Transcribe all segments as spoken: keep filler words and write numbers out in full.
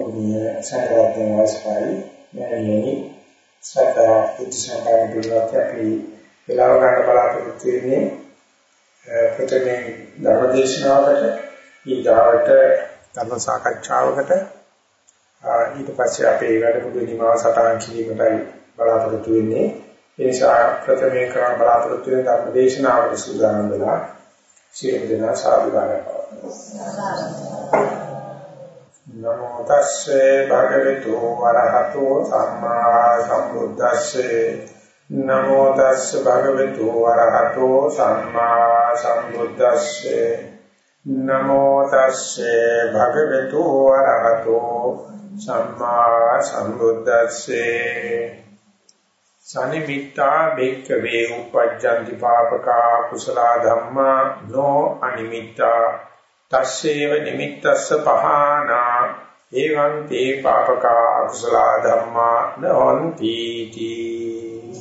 ගෞරවනීය සාරවත්න වාස්පයි මෑණියනි සතරා උත්සාහයෙන් පිළිවෙලට අපි වෙලාව ගන්න බලාපොරොත්තු වෙන්නේ ප්‍රථමයෙන් ධර්මදේශනාවකට ඊගාවට ධර්ම සාකච්ඡාවකට ඊට පස්සේ අපේ වැඩමුළුවේ නිමාව සටහන් කිරීමටයි බලාපොරොත්තු වෙන්නේ. ඒ නිසා ප්‍රථමයෙන් කරන බලාපොරොත්තු වෙන ධර්මදේශනාවට සූදානම් වෙලා සියලු දෙනා සාදුකාරය පවත්වනවා. නමෝ තස්සේ භගවතු වරහතෝ සම්මා සම්බුද්දස්සේ නමෝ තස්සේ භගවතු වරහතෝ සම්මා සම්බුද්දස්සේ නමෝ තස්සේ භගවතු වරහතෝ සම්මා සම්බුද්දස්සේ සනිමිත්තා බේක්කවේ උපජ්ජන්ති පාපකා කුසල ධම්මා නෝ අනිමිත්තා තස්සේව නිමිත්තස්ස පහනා එවං තේ පාපකා අකුසල ධම්මා නෝන්ති තී.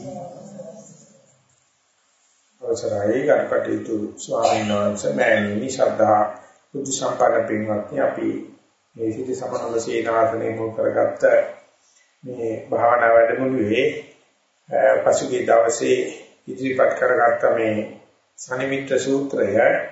අවසරයි ගණපතිතු ස්වාමීන් වහන්සේ මෑණියනි ශ්‍රද්ධා බුද්ධ සම්පන්න පින්වත්නි, අපි මේ සිටි සමනල සේනාසනේ මුල් කරගත්ත මේ භාවනා වැඩමුළුවේ පසුගිය දවසේ ඉදිරිපත් කරගත්ත මේ සනිමිත්ත සූත්‍රය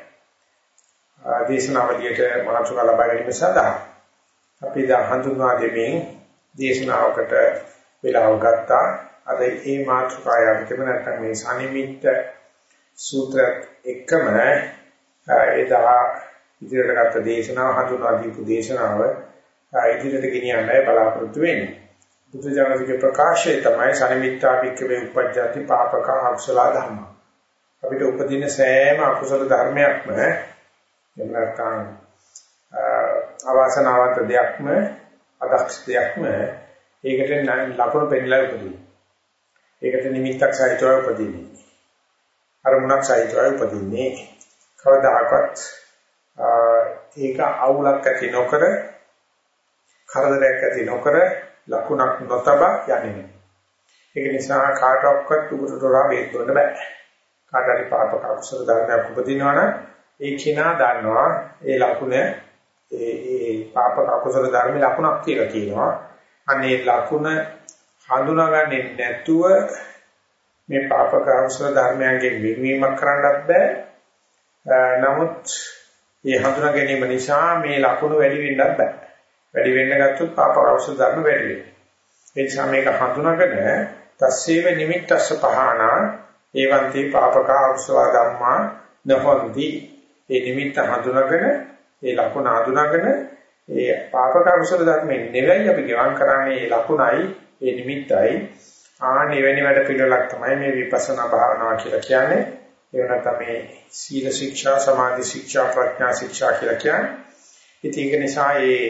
දේශනාවලියට මාතෘකා ලබා ගැනීම සඳහා අපි දා හඳුන්වා දෙමින් දේශනාවකට වේලාව ගත්තා. අද මේ මාතෘකාව යටතේ නැත්නම් මේ සනිමිත්ත සූත්‍ර එකම එදා ඉදිරියට ගත්ත දේශනාව හඳුන්වා දීපු දේශනාව ඉදිරියට ගෙනියන්නයි බලාපොරොත්තු වෙන්නේ. බුදුජානකගේ ප්‍රකාශය තමයි සනිමිත්තා වික්කවේ උපජ්ජති පාපක අකුසල ධර්ම. අපිට උපදින සෑම අකුසල ධර්මයක්ම එහෙම නැත්නම් අවාසනාවන්ත දෙයක්ම අදක්ෂ දෙයක්ම ඒකට ලකුණු පෙන්නලා උපදින. ඒකට නිමිත්තක් සහිතව උපදින්නේ. අරමුණක් සහිතව උපදින්නේ. කවදාකවත් ඒක අවුලක් ඇති නොකර කරදරයක් ඇති නොකර ලකුණක් නොතබා යන්නේ නැහැ. ඒක නිසා කාටවත් උගුරට හොරා වේදොන්න බෑ. කාට හරි පාපක අකුසල ධර්මයක් උපදිනවා නම් ඒ කිනා දන්නවා ඒ ලකුණ ඒ ඒ පාපක අකුසල ධර්ම ලකුණක් කියලා කියනවා. අනේ ලකුණ හඳුනාගන්නේ නැතුව මේ පාපක අකුසල ධර්මයන්ගෙන් වෙන්වීමක් කරන්නත් බෑ. නමුත් මේ හඳුනා ගැනීම නිසා මේ ලකුණ වැඩි වෙන්නත් බෑ. වැඩි වෙන්න ගත්තොත් පාපක අකුසල ධර්ම වැඩි වෙනවා. ඒ නිසා මේක හඳුනාගෙන තස්සේව නිමිත්තස්ස පහනා ඒවන්ති පාපක අකුසල ධම්මා නහොන්ති. ඒ නිමිත්ත හඳුනාගෙන ඒ ලකුණ හඳුනාගෙන ඒ පාපක අකුසල ධර්මෙන් නෙවෙයි අපි ගවන් කරන්නේ ඒ ලකුණයි ඒ නිමිත්තයි. ආන එවැනි වැඩ පිළිවෙලක් තමයි මේ විපස්සනා භාවනාව කියලා කියන්නේ. ඒ වෙනත් මේ සීල ශික්ෂා, සමාධි ශික්ෂා, ප්‍රඥා ශික්ෂා කියලා කියන්නේ. ඉතින් ඒක නිසා ඒ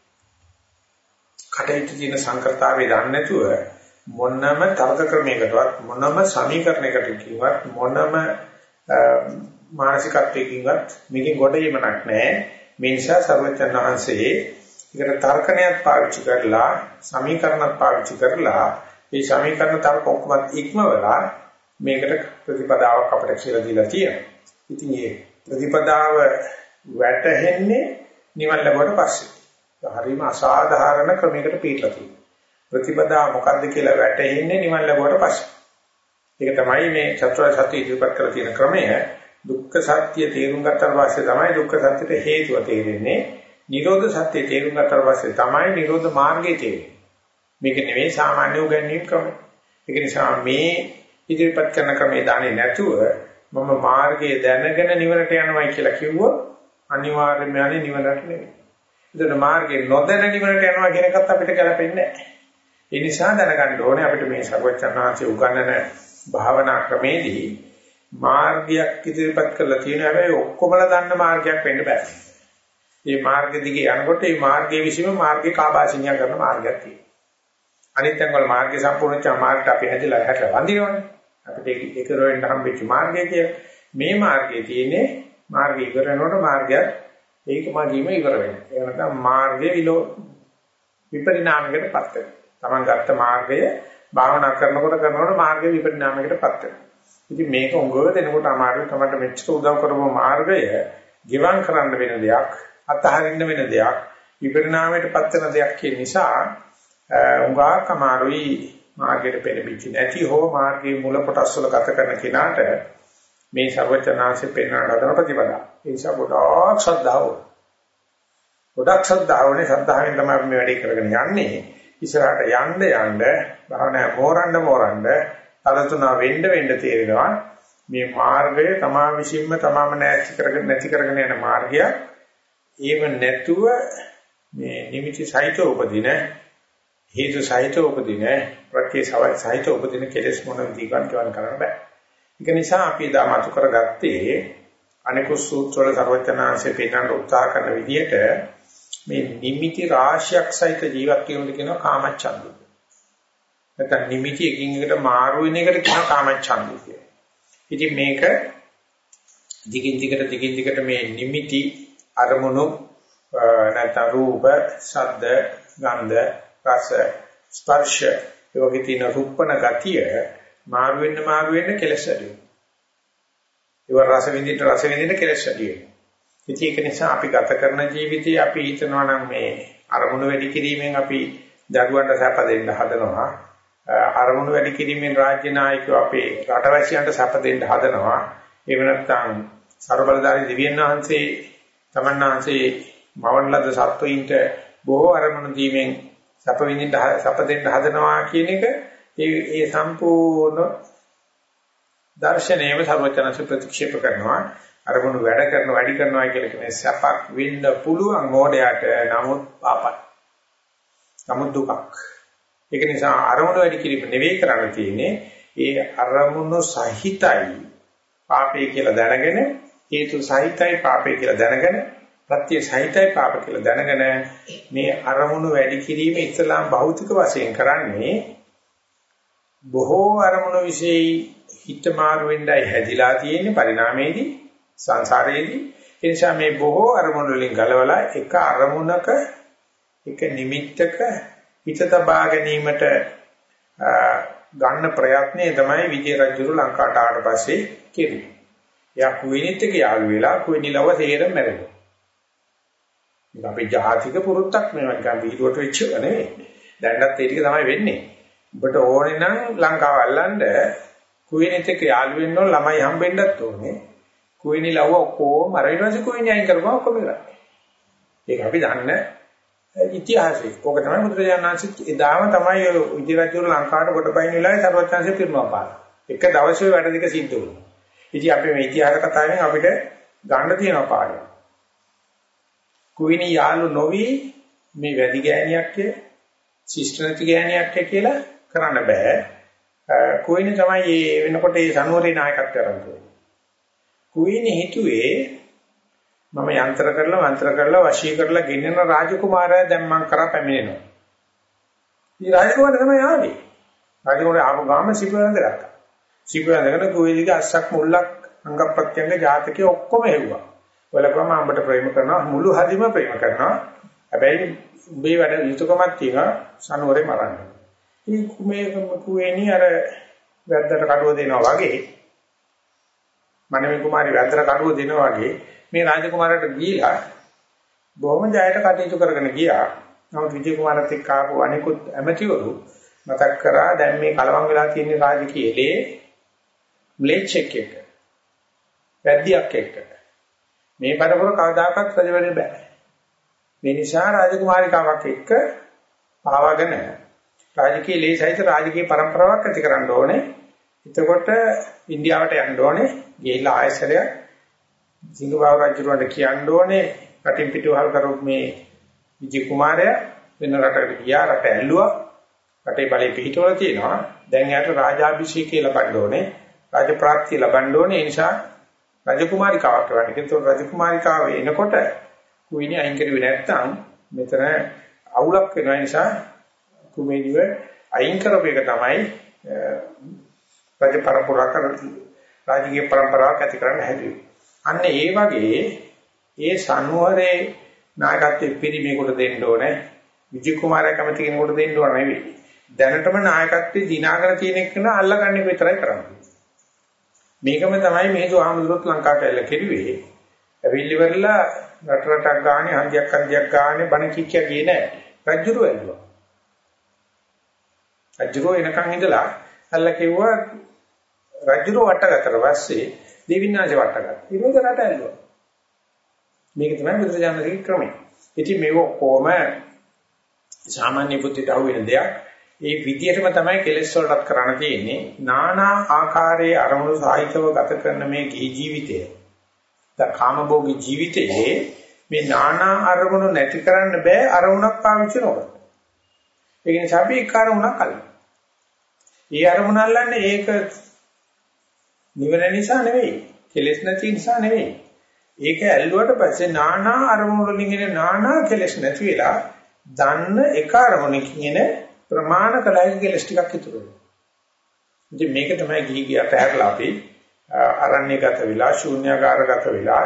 කටයුතු දින සංකල්පතාවේ දන්නේ නැතුව මොනම තර්ක ක්‍රමයකටවත් මොනම සමීකරණයකට කිව්වත් මොනම මානසිකත්වයකින්වත් මේකෙන් කොට යීමක් නැහැ. මේ නිසා සර්වඥාන් වහන්සේ ඒකට තර්කණයක් පාවිච්චි කරලා සමීකරණත් පාවිච්චි කරලා මේ සමීකරණ තර්ක ඔක්කොම ඉක්මවලා මේකට ප්‍රතිපදාවක් අපිට කියලා දීලා තියෙනවා. ඉතින් මේ ප්‍රතිපදාව වැටහෙන්නේ නිවන් ලැබුවට පස්සේ. හරිම අසාධාරණ ක්‍රමයකට පිටලා තියෙනවා. ප්‍රතිපදාව මොකද්ද කියලා වැටහෙන්නේ නිවන් ලැබුවට පස්සේ. ඒක තමයි මේ චතුරාර්ය සත්‍ය ඉදිරිපත් කරලා තියෙන ක්‍රමය. දුක්ඛ සත්‍ය තේරුම් ගත්තාට පස්සේ තමයි දුක්ඛ සත්‍යට හේතුව තේරෙන්නේ. නිරෝධ සත්‍ය තේරුම් ගත්තාට පස්සේ තමයි නිරෝධ මාර්ගය තේරෙන්නේ. මේක නෙවෙයි සාමාන්‍ය උගන්වීම් ක්‍රමය. ඒක නිසා මේ ඉදිරිපත් කරන ක්‍රමය දන්නේ නැතුව මම මාර්ගය දැනගෙන නිවනට යනවා කියලා කිව්වොත් අනිවාර්යයෙන්ම යන්නේ නිවනට නෙවෙයි. ඒතර මාර්ගය නොදැන නිවනට යනවා කියන එකත් අපිට ගැලපෙන්නේ නැහැ. ඒ නිසා දැනගන්න ඕනේ අපිට මේ සර්වචත්තනාංශය උගන්වන භාවනා ක්‍රමේදී මාර්ගයක් ඉදිරිපත් කරලා තියෙනවා. හැබැයි ඔක්කොමලා දන්න මාර්ගයක් වෙන්න බෑ. මේ මාර්ග දිගේ යනකොට මේ මාර්ගයේ විසීම මාර්ගේ කාබාසිනියා කරන මාර්ගයක් තියෙනවා. අනිත් අංගවල මාර්ගය සම්පූර්ණ ච මාර්ගට අපි හැදිලා හැට වඳිනවනේ. අපිට ඒක රොෙන් හම්බෙච්ච මාර්ගය කිය මේ මාර්ගයේ තියෙන්නේ මාර්ගය ඉවර වෙනකොට මාර්ගයක් ඒක මාගීම ඉවර වෙනවා. ඒ නැත්නම් මාර්ගයේ විලෝ විපරිණාමයකටපත් වෙනවා. Taman ගත්ත මාර්ගය භාවනා කරනකොට කරනකොට මාර්ගයේ විපරිණාමයකටපත් වෙනවා. ඉතින් මේක උගව දෙනකොට අමාරුයි. තමයි මෙච්චර උදව් කරපුව මාර්ගය ගිවන් කරන්න වෙන දෙයක්, අතහරින්න වෙන දෙයක්, විපරිණාමයට පත් වෙන දෙයක් කියන නිසා උගාක් අමාරුයි මාර්ගයට පෙළඹෙච්ච නැති හෝ මාර්ගයේ මුල කොටස් වල ගත කරන කෙනාට මේ සර්වචනාංශේ පෙන්වන හදන ප්‍රතිපදා. ඒ නිසා ගොඩාක් ශ්‍රද්ධාව. ගොඩාක් ශ්‍රද්ධාවනේ ශ්‍රද්ධාවෙන් තමයි මේ වැඩේ කරගෙන යන්නේ. ඉස්සරහට යන්න යන්න භාවනා මෝරන්න මෝරන්න අරතුන වෙන්න වෙන්න තේරෙනවා මේ මාර්ගය තමා විසින්ම තමාම නැති කරගෙන නැති කරගෙන යන මාර්ගය. ඒව නැතුව මේ නිමිති සහිත උපදින හේතු සහිත උපදින ප්‍රත්‍ය සහිත උපදින කෙලෙස් මොන විදිහකට කියවන්න කරන්න බෑ. ඒක නිසා අපි දා මතු කරගත්තේ අනිකුත් සූත්‍ර වල සර්වඥාන්සේ පෙන්නන උත්සාහ කරන විදිහට මේ නිමිති රාශියක් සහිත ජීවත් වීමද කියනවා කාමච්ඡන්දය. නැත්නම් නිමිති එකින් එකට මාරු වෙන එකට කියනවා කාමච්ඡන්දය කියලා. ඉතින් මේක දිගින් දිගට දිගින් දිගට මේ නිමිති අරමුණු නැත්නම් රූප, ශබ්ද, ගන්ධ, රස, ස්පර්ශ ඒ වගේ තියෙන රූපණ ගතිය මාරු වෙන්න මාරු වෙන්න කෙලස් ඇති වෙනවා. ඒව රස විඳින්න රස විඳින්න කෙලස් ඇති වෙනවා. ඉතින් ඒක නිසා අපි ගත කරන ජීවිතේ අපි හිතනවා නම් මේ අරමුණු වැඩි කිරීමෙන් අපි දරුවන්ට සැප දෙන්න හදනවා. අරමුණු වැඩි කිරීමෙන් රාජ්‍ය නායකයෝ අපේ රටවැසියන්ට සැප දෙන්න හදනවා. ඒව නැත්තම් ਸਰබලධාරී දිව්‍යන් වහන්සේ තමන්නාන්සේ මවන ලද සත්වයින්ට බොහෝ අරමුණු දීමෙන් සැප විඳින්න සැප දෙන්න හදනවා කියන එක ඒ ඒ සම්පූර්ණ දර්ශනයේම සර්වචනස ප්‍රතික්ෂේප කරනවා. අරමුණු වැඩ කරන වැඩි කරනවා කියලා කියන්නේ සැපක් වෙන්න පුළුවන් මොඩයට නමුත් පාපයි. නමුත් දුකක්. ඒක නිසා අරමුණු වැඩි කිරීම නෙවෙයි කරන්න තියෙන්නේ. ඒ අරමුණු සහිතයි පාපේ කියලා දැනගෙන හේතු සහිතයි පාපේ කියලා දැනගෙන ප්‍රත්‍ය සහිතයි පාප කියලා දැනගෙන මේ අරමුණු වැඩි කිරීම ඉස්ලාම් භෞතික වශයෙන් කරන්නේ බොහෝ අරමුණු વિશે හිත මාරු වෙන්නයි හැදිලා තියෙන්නේ පරිණාමයේදී සංසාරයේදී. ඒ නිසා මේ බොහෝ අරමුණු වලින් ගලවලා එක අරමුණක එක නිමිත්තක හිත තබා ගැනීමට ගන්න ප්‍රයත්නය තමයි විජය රජුරු ලංකාවට ආවට පස්සේ කෙරුවේ. එයා කුවේනිත් එක්ක යාළු වෙලා කුවේනිලව තේරෙම මැරෙනවා. මේක අපේ ජාතික පුරුද්දක් මේවා නිකන් බීරුවට වෙච්ච එක නෙවෙයි. දැන්නත් ඒ ටික තමයි වෙන්නේ. ඔබට ඕනේ නම් ලංකාව අල්ලන්න කුවේනිත් එක්ක යාළු වෙන්න ඕන ළමයි හම්බෙන්නත් ඕනේ. කුවේනිලව ඔක්කොම අර ඊට පස්සේ කුවේනි අයින් කරපුවා ඔක්කොම ඉවරයි. ඒක අපි දන්න ඉතිහාසය. ඕක තමයි බුදුරජාණන් වහන්සේ එදාම තමයි විජය රජුරු ලංකාවට කොට බයින් වෙලාවේ සර්වඥාන්සේ පිරුණා පාන. එක දවසේ වැඩ දෙක සිද්ධ වුණා. ඉතින් අපි මේ ඉතිහාස කතාවෙන් අපිට ගන්න තියෙන පාඩම. කුවිනි යාළු නොවි මේ වැඩි ගෑණියක් ශිෂ්ටනති ගෑණියක් කියලා කරන්න බෑ. කුවිනි තමයි මේ වෙනකොට මේ සනුවරේ නායකත්වය කරන්නේ. කුවිනි හිතුවේ මම යන්ත්‍ර කරලා මන්ත්‍ර කරලා වශී කරලා ගෙන්නන රාජකුමාරයා දැන් මං කරා පැමිණෙනවා. මේ රාජකුමාරයා තමයි ආවේ. රාජකුමාරයා ආව ගාම සිපුවෙන්ද ගත්තා. සිපුවෙන්දගෙන කුවිලිගේ අස්සක් මුල්ලක් අංග ප්‍රත්‍යංග ජාතකයේ ඔක්කොම හෙව්වා. වලකම අඹට ප්‍රේම කරනවා මුළු හදිම ප්‍රේම කරනවා. හැබැයි උඹේ වැඩ යුතුයකමක් තියෙනවා සනුවරේ මරන්න. ඉතින් කුමේ කුවේණි අර වැද්දට කඩුව දෙනවා වගේ මනමේ කුමාරි වැද්දට කඩුව දෙනවා වගේ මේ රාජකුමාරට ගිහිලා බොහොම ජයට කටයුතු කරගෙන ගියා. නමුත් විජය කුමාරත් එක්ක ආපු අනිකුත් ඇමතිවරු මතක් කරා දැන් මේ කලවම් වෙලා තියෙන රාජකීයලේ ම්ලේච්චෙක් එක්ක වැද්දියක් එක්ක මේ පරපුර කවදාකවත් රජ වෙන්න බෑ. මේ නිසා රාජකුමාරිකාවක් එක්ක පාවගෙන රාජකීයලේ සහිත රාජකීය પરම්පරාවක් ඇති කරන්න ඕනේ. එතකොට ඉන්දියාවට යන්න ඕනේ. ගිහිල්ලා ආයසරයක් සිංහබාහු රජුන්ට කියන්න ඕනේ රටින් පිටුවහල් කරොත් මේ විජය කුමාරයා වෙන රටකට ගියා රට ඇල්ලුවා රටේ බලය පිහිටවලා තියෙනවා දැන් යාට රාජාභිෂේකය ලබන්න ඕනේ රාජප්‍රාප්තිය ලබන්න ඕනේ ඒ නිසා රජකුමාරිකාවක් වෙන්න. ඒතකොට රජකුමාරිකාව එනකොට කුවිනි අයින් කරුවේ නැත්නම් මෙතන අවුලක් වෙනවා නිසා කුමේදිව අයින් කරපු එක තමයි රජ පරපුරක රාජකීය પરම්පරාවක් ඇති කරන්න හැදුවේ. අන්න ඒ වගේ ඒ සනුවරේ නායකත්වයේ පිරිමේකට දෙන්න ඕනේ විජය කුමාරයා කැමති කෙනෙකුට දෙන්න ඕන නෙවෙයි දැනටම නායකත්වයේ දිනාගෙන තියෙන එක න අල්ලගන්න එක විතරයි කරන්නේ. මේකම තමයි මේ දුආමඳුරත් ලංකාවට ඇල්ල කෙරුවේ ඇවිල්ලි වෙරලා රට රටක් ගානේ හන්දියක් හන්දියක් ගානේ බණ කික්කිය ගියේ නෑ. රජුරෝ ඇල්ලුවා. රජුරෝ එනකන් ඉඳලා අල්ල කිව්වා රජුරෝ වටගත්තට පස්සේ දෙවිනාජ වටගත්තා. ඊළඟ රට ඇල්ලුවා. මේක තමයි බුදුරජාණන්ගේ ක්‍රමය. ඉතින් මේක කොහොම සාමාන්‍ය බුද්ධියට අහු වෙන දෙයක්. ඒ විදියටම තමයි කෙලෙස් වලටත් කරන්න තියෙන්නේ. නානා ආකාරයේ අරමුණු සාහිත්‍යව ගත කරන මේ ගිහි ජීවිතය. ද කාමභෝගී ජීවිතයේ මේ නානා අරමුණු නැති කරන්න බෑ අරමුණක් පාවිච්චි නොකර. ඒ නිසා අපි එක අරමුණක් අල්ලනවා. ඒ අරමුණ අල්ලන්නේ ඒක නිවන නිසා නෙවෙයි. කෙලෙස් නැති නිසා නෙවෙයි. ඒක ඇල්ලුවට පස්සේ නානා අරමුණු වලින් එන නානා කෙලෙස් නැති වෙලා දන්න එක අරමුණකින් එන ප්‍රමාණ කලයි කෙලෙස් ටිකක් ඉතුරු වෙනවා. ඉතින් මේක තමයි ගිහි ගියට හැරලා අපි අරණ්‍යගත වෙලා ශූන්‍යාකාරගත වෙලා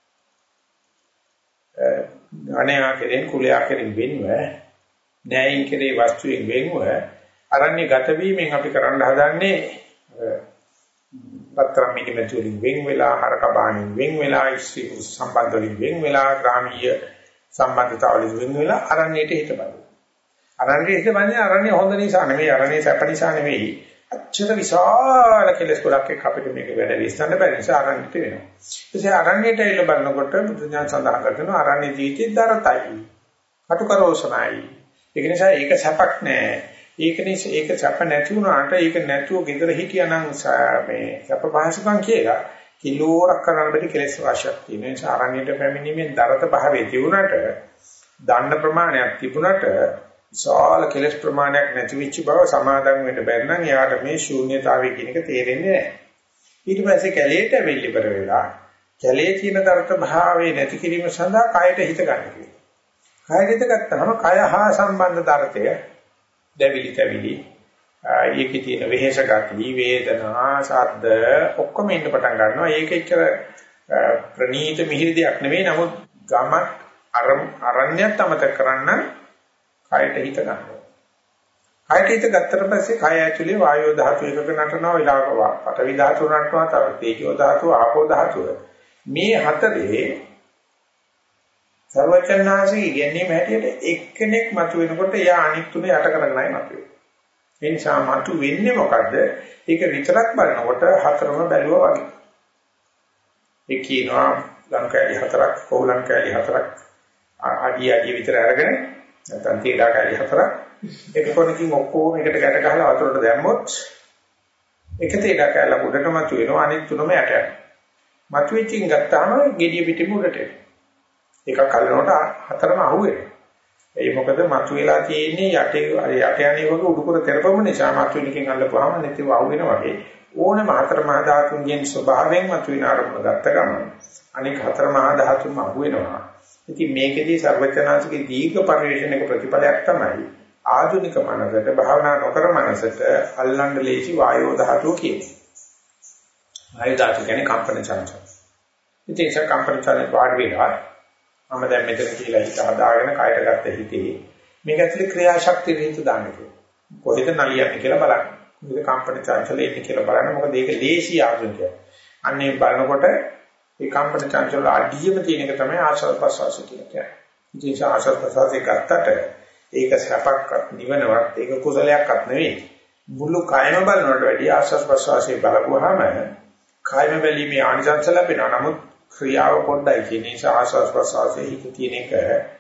අනේවා කෙරෙන් කුලයා කෙරෙන් වෙන්ව ණයයින් කෙරේ වස්තුවෙන් වෙන්ව අරණ්‍යගත වීමෙන් අපි කරන්න හදන්නේ පත්‍රම් මිනිමෙතු වලින් වෙන් වෙලා හරකබාණින් වෙන් වෙලා ඉස්ති සම්බන්ධ වලින් වෙන් වෙලා ග්‍රාමීය සම්බන්ධතාවලින් වෙන් වෙලා අරණ්‍යයට හිත බලනවා. අරණ්‍යයට හිත බලන්නේ අරණ්‍ය හොඳ නිසා නෙවෙයි අරණ්‍ය සැප නිසා නෙවෙයි. අච්චර විශාල කෙලස් ගොඩක් එක්ක අපිට මේක වැඩ විශ්සන්න බැරි නිසා අරණ්‍යට වෙනවා. ඒ අරණ්‍යයට ඇවිල්ලා බලනකොට බුදුඥාන සඳහන් කරනවා අරණ්‍ය ජීවිතේ දරතයි. කටුකරෝසනයි. ඒක නිසා ඒක සැපක් නෑ. ඒක නිසා ඒක සැප නැති වුණාට ඒක නැතුව ගෙදර හිටියානම් මේ සැප පහසුකම් කියලා කිලෝරක් කරන්න බැරි කෙලස් රාශියක් තියෙන නිසා අරණ්‍යයට පැමිණීමෙන් දරත භාවයේ තිබුණාට දණ්ඩ ප්‍රමාණයක් තිබුණාට විශාල කෙලස් ප්‍රමාණයක් නැති වෙච්ච බව සමාදම් වෙන්න බැරි නම් එයාට මේ ශූන්‍යතාවය කියන එක තේරෙන්නේ නැහැ. ඊට පස්සේ කැලේට වෙල්ලි පෙර වෙලා කැලේ තියෙන දරත භාවයේ නැති කිරීම සඳහා කයට හිත ගන්න කියනවා. කයට හිත ගත්තාම කය හා සම්බන්ධ දරතය දෙවිලි තැවිලි ඒකේ තියෙන වෙහෙස ගතිය වේදනා ශබ්ද ඔක්කොම ඉන්න පටන් ගන්නවා. ඒක එච්චර ප්‍රනීත මිහිරි දෙයක් නෙවෙයි. නමුත් ගමක් අරණ්‍යත් අමතක කරන්න කයට හිත ගන්නවා. කයට හිත ගත්තට පස්සේ කය ඇතුලේ වායෝ ධාතු එකක නටනවා විලාකවා. පඨවි ධාතු නටනවා, තව තේජෝ ධාතු, ආපෝ ධාතු. මේ හතරේ සර්වචන්නාසී ඉගෙනීම හැටියට එක්කෙනෙක් මතුවෙනකොට එයා අනිත් තුන යට කරගෙනයි මතුවේ. ඒ නිසා මතු වෙන්නේ මොකද්ද? ඒක විතරක් බලනකොට හතරම බැලුවා වගේ. ඒ කියනවා ලංකාවේ හතරක්, කොහොලං කෑලි හතරක් ආදී ආදී විතර අරගෙන නැත්නම් තීලා කැලි හතරක් එක කොනකින් ඔක්කොම එකට ගැට ගහලා වතුරට දැම්මොත් එක තීලා කැලල උඩට මතු වෙනවා අනිත් තුනම යට යනවා. මතු වෙච්චින් ගත්තාම gediya පිටිම උඩට එනවා. එකක් අල්ලනකොට හතරම අහුවෙනවා. ඒ මොකද මතු වෙලා තියෙන්නේ යටේ යට යන්නේ වගේ උඩුකුර තෙරපම නිසා මතු වෙනකින් අල්ලපුවාම නැතිව අහුවෙනවා වගේ ඕනම හතර මහා ධාතුන්ගෙන් ස්වභාවයෙන් මතු වෙන අරමුණ ගත්ත ගමන් අනික හතර මහා ධාතුන්ම අහුවෙනවා. ඉතින් මේකෙදී සර්වචනාංශිකේ දීර්ඝ පරිශ්‍රණයක ප්‍රතිඵලයක් තමයි ආධුනික මනසට භාවනා නොකර මනසට අල්ලන්න ලේසි වායෝ ධාතුව කියන්නේ. වායෝ ධාතුව කියන්නේ කම්පන චංචල. ඉතින් ඒක කම්පන චංචල වාඩි වෙලා මම දැන් මෙතන කියලා හිත හදාගෙන කයට ගත්ත හිතේ මේක ඇතුලේ ක්‍රියාශක්තිය හිත දාන්න කියලා. කොහෙද නලියන්නේ කියලා බලන්න. මේක කම්පන චංචල එන්නේ කියලා බලන්න. මොකද ඒක ලේසි ආධුනිකය. අන්නේ බලනකොට ඒ කම්පන චංචල අඩියම තියෙන එක තමයි ආශ්වාස ප්‍රශ්වාස කියන්නේ. ඉතින් ආශ්වාස ප්‍රශ්වාසයේ ගත්තට ඒක සැපක්වත් නිවනවත් ඒක කුසලයක්වත් නෙවෙයි. මුළු කයම බලනකොට වැඩි ආශ්වාස ප්‍රශ්වාසයේ බලපුවාම කයම බැලීමේ ආනිසංස ලැබෙනවා. නමුත් ක්‍රියාව පොඩ්ඩයි කියන නිසා ආශ්වාස ප්‍රශ්වාසයේ හිත තියෙන එක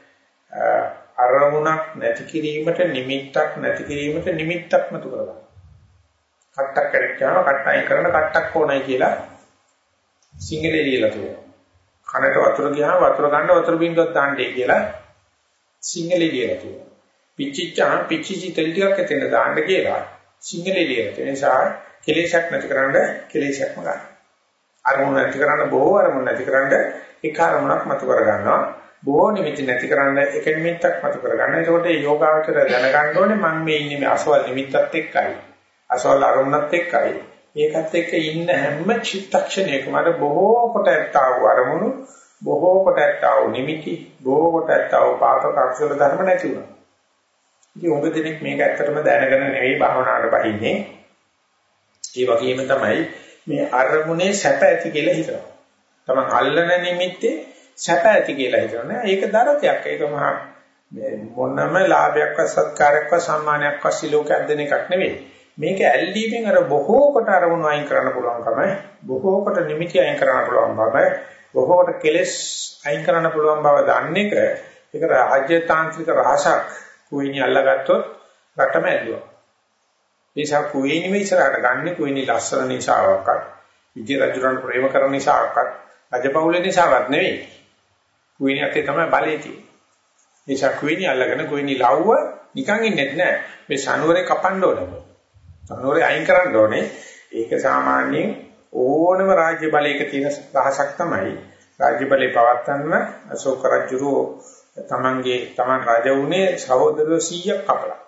අරමුණක් නැති කිරීමට නිමිත්තක් නැති කිරීමට නිමිත්තක් මතු කරගන්න. කට්ටක් කරච්චාම කට්ටයි කරන කට්ටක් ඕනයි කියලා සිංහලේ ලියලා තියෙනවා. කනට වතුර ගියාම වතුර ගන්න වතුර බින්දුවක් දාන්නයි කියලා සිංහලේ ලියලා තියෙනවා. පිච්චිච්චාම පිච්චිචි තෙල් ටිකක් එතෙන් දාන්න කියලා සිංහලේ ලියලා තියෙනවා. ඒ නිසා කෙලෙසක් නැති කරන්න කෙලෙසක්ම ගන්න. අරමුණ නැති කරන්න බොහෝ අරමුණ නැති කරන්න එක අරමුණක් මතු කර ගන්නවා. බොහෝ නිමිති නැති කරන්න එක නිමිත්තක් මතු කර ගන්න. ඒකට මේ යෝගාවචර දැනගන්න ඕනේ මම මේ ඉන්නේ මේ අසවල් නිමිත්තත් එක්කයි. අසවල් අරමුණත් එක්කයි. ඒකත් එක්ක ඉන්න හැම චිත්තක්ෂණයකම අර බොහෝ කොට ඇත්තා වූ අරමුණු බොහෝ කොට ඇත්තා වූ නිමිති බොහෝ කොට ඇත්තා වූ පාපක අකුසල ධර්ම නැති වුණා. ඉතින් උඹ දෙනෙක් මේක ඇත්තටම දැනගෙන නෙවෙයි භාවනාවට බහින්නේ. ඒ වගේම තමයි මේ අරමුණේ සැප ඇති කියලා හිතනවා. තමන් අල්ලන නිමිත්තේ සැප ඇති කියලා හිතනවා. ඒක දරතයක්. ඒක මහා මොනම ලාභයක්වත් සත්කාරයක්වත් සම්මානයක්වත් සිලෝකයක් දෙන එකක් නෙවෙයි. මේක ඇල්ලීමෙන් අර බොහෝ කොට අරමුණු අයින් කරන්න පුළුවන්කම, බොහෝ කොට නිමිති අයින් කරන්න පුළුවන් බව, බොහෝ කොට කෙලෙස් අයින් කරන්න පුළුවන් බව දන්න එක ඒක රාජ්‍ය තාන්ත්‍රික රහසක්. කුයිනි අල්ලගත්තොත් රටම ඇදුවා. ඒසා කුයිනි මේ ඉස්සරහට ගන්න කුයිනි ලස්සන නිසාවක්වත්, විජය රජුරන් ප්‍රේම කරන නිසාවක්වත්, රජපෞලේ නිසාවක් නෙවෙයි. කුයිනියක් තමයි බලේ තියෙන්නේ. ඒසා කුයිනි අල්ලගෙන කුයිනි ලව්ව නිකන් ඉන්නේ නැහැ. මේ සනුවරේ කපන්න ඕනේ. සනුවරේ අයින් කරන්න ඕනේ. ඒක සාමාන්‍යයෙන් ඕනම රාජ්‍ය බලයක තියෙන රහසක් තමයි. රාජ්‍ය බලේ පවත්වන්න අශෝක රජුරෝ තමන්ගේ තමන් රජ වුණේ සහෝදරයෝ සීයක් කපලා.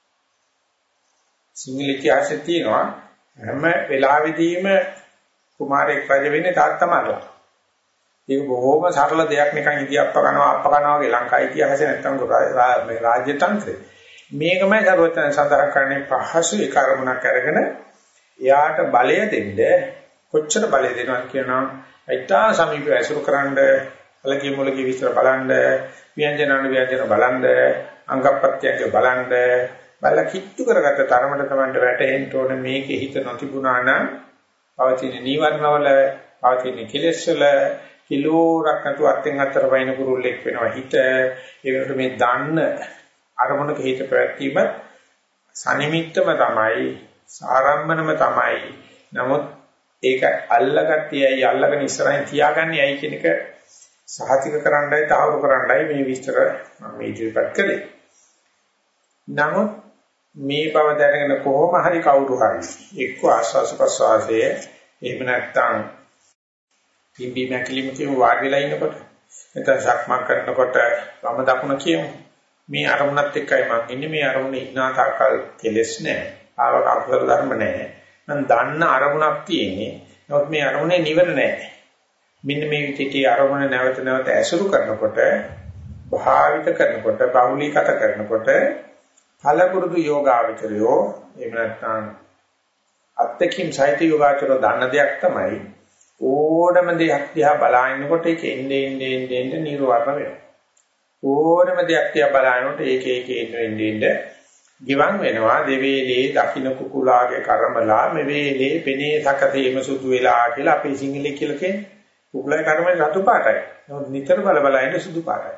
සිංහල ඉතිහාසයේ තියෙනවා හැම වෙලාවෙදීම කුමාරයෙක් රජ වෙන්නේ තාත්තා මරලා. ඒක බොහොම සරල දෙයක් නිකන් ඉතිහාප්ප කරනවා අප්ප කරනවා වගේ ලංකා ඉතිහාසයේ නැත්තම් මේ රාජ්‍ය තන්ත්‍රය. මේකමයි සර්වඥයන් සඳහන් කරන්නේ පහසු එක අරමුණක් අරගෙන එයාට බලය දෙන්න කොච්චර බලය දෙනවද කියනවා. ඒටා සමීපව ඇසුරුකරනද අලගිය මුලගේ විස්තර බලන්න, ව්‍යංජන අනුව්‍යංජන බලන්න, අංග ප්‍රත්‍යංග බලන්න, බල කිට්ටු කරගත්ත තරමට තමයි වැටෙන්න ඕනේ මේකේ හිත නොතිබුණා නම් පවතින නීවරණවල පවතින කෙලෙස් වල කිලෝරක් නැතුව අත්ෙන් අතර වයින් කුරුල්ලෙක් වෙනවා හිත. ඒකට මේ දන්න අරමුණක හිත පැවැත්වීම සනිමිත්තම තමයි, සාරම්භනම තමයි. නමුත් ඒක අල්ලගත්තේයි අල්ලගෙන ඉස්සරහින් තියාගන්නේ ඇයි කියන එක සහතික කරන්නයි තහවුරු කරන්නයි මේ විස්තර මම ඉදිරිපත් කළේ. නමුත් මේ බව දැනගෙන කොහොම හරි කවුරු හරි එක්ක ආස්වාස ප්‍රසවාසයේ එහෙම නැත්නම් පිම්බි මැකිලිම කියමු වාඩිලා ඉන්නකොට නැත්නම් සක්මන් කරනකොට වම දකුණ කියමු මේ අරමුණත් එක්කයි මම ඉන්නේ. මේ අරමුණේ ඉනාතකල් කෙලස් නැහැ, ආවක අකුසල ධර්ම නැහැ. මම දන්න අරමුණක් තියෙන්නේ. නමුත් මේ අරමුණේ නිවන නැහැ. මෙන්න මේ විදිහට අරමුණ නැවත නැවත ඇසුරු කරනකොට, භාවිත කරනකොට, බහුලීගත කරනකොට ඵලපුරුදු යෝගාවචරයෝ එහෙම නැත්නම් අත්‍යකින් සහිත යෝගාචරය දන්න දෙයක් තමයි ඕනම දෙයක් දිහා බලනකොට ඒක එන්නේ එන්නේ එන්නේ නිර්වාණ වෙනවා. ඕනම දෙයක් දිහා බලනකොට ඒක ඒක එන්නේ එන්නේ ගිවන් වෙනවා. දෙවේලේ දකින්න කුකුලාගේ කර්මලා මෙවේලේ පෙනේ සකතේම සුදු වෙලා කියලා අපි සිංහලේ කියලා කියන්නේ. කුකුලාගේ කර්මේ රතු පාටයි. නමුත් නිතර බල බල ඉන්නේ සුදු පාටයි.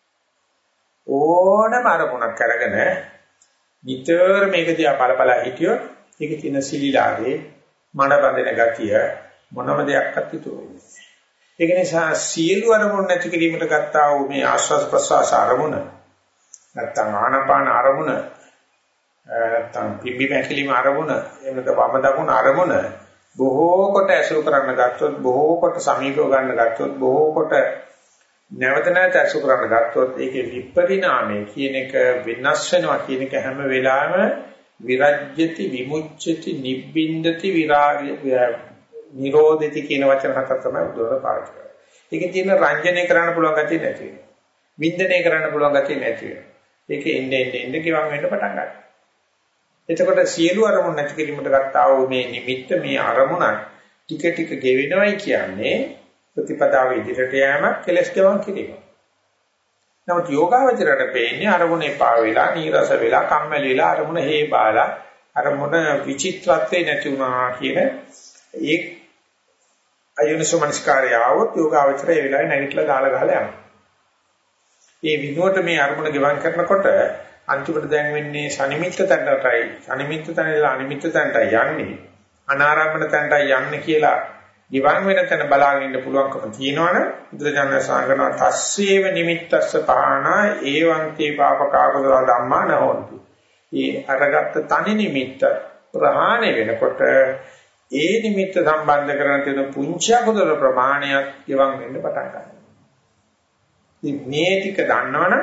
ඕනම අරමුණක් අරගෙන නිතර මේක දිහා බල බල හිටියොත් ඒකේ තියෙන සිලිලාගේ මඩ බඳින ගතිය මොනම දෙයක්වත් ඉතුරු වෙන්නේ නැහැ. ඒක නිසා සියලු අරමුණු නැති කිරීමට ගත්තා වූ මේ ආස්වාද ප්‍රසවාස අරමුණ නැත්නම් ආනාපාන අරමුණ නැත්නම් පිම්බි මැකිලිම අරමුණ එහෙම නැත්නම් වම දකුණ අරමුණ බොහෝ කොට ඇසුරු කරන්න ගත්තොත්, බොහෝ කොට සමීපව ගන්න ගත්තොත්, බොහෝ කොට නැවත නැවත ඇසුරු කරන්න ගත්තොත් ඒකේ විපරිණාමය කියන එක වෙනස් වෙනවා කියන එක හැම වෙලාවෙම විරජ්‍යති විමුච්ඡති නිබ්බින්දති විරාගය නිරෝධති කියන වචන හතර තමයි උදාහරණ පාවිච්චි කරන්නේ. ඒකේ තියෙන රංජනය කරන්න පුළුවන් ගැතිය නැති වෙනවා. වින්දනය කරන්න පුළුවන් ගැතිය නැති වෙනවා. ඒකේ එන්නේ එන්නේ ගිවන් වෙන්න පටන් ගන්නවා. එතකොට සියලු අරමුණු නැති කිරීමට ගත්තා වූ මේ නිමිත්ත මේ අරමුණ ටික ටික ගෙවෙනවයි කියන්නේ ප්‍රතිපදාව ඉදිරියට යෑමක් කෙලස් ගවන් කිරීම. නමුත් යෝගාවචරයට පෙන්නේ අරමුණේ පා වෙලා, නීරස වෙලා, කම්මැලි වෙලා අරමුණ හේ බාලා අරමුණ විචිත්‍රත්වේ නැති වුණා කියන ඒ අයෝනිසෝමනස්කාරය આવොත් යෝගාවචරය ඒ වෙලාවේ නැගිටලා දාලා ගහලා යනවා. මේ විනෝඩ මේ අරමුණ ගෙවන් කරනකොට අන්තිමට දැන් වෙන්නේ සනිමිත්ත තැනටයි සනිමිත්ත තැනලා අනිමිත්ත තැනටයි යන්නේ අනාරම්භන තැනටයි යන්නේ කියලා ගිවන් වෙන තැන බලාගෙන ඉන්න පුළුවන්කම තියෙනවනේ බුදුරජාණන් සංගණා තස්සේව නිමිත්තස්ස පහනා ඒවන්තේ පාපකා කුසල ධම්මා නහොන්ති. මේ අරගත්ත තනි නිමිත්ත ප්‍රහාණය වෙනකොට ඒ නිමිත්ත සම්බන්ධ කරන තියෙන පුංචි කුසල ප්‍රමාණයක් ගිවන් වෙන්න පටන් ගන්නවා. ඉතින් මේ ටික දන්නවනම්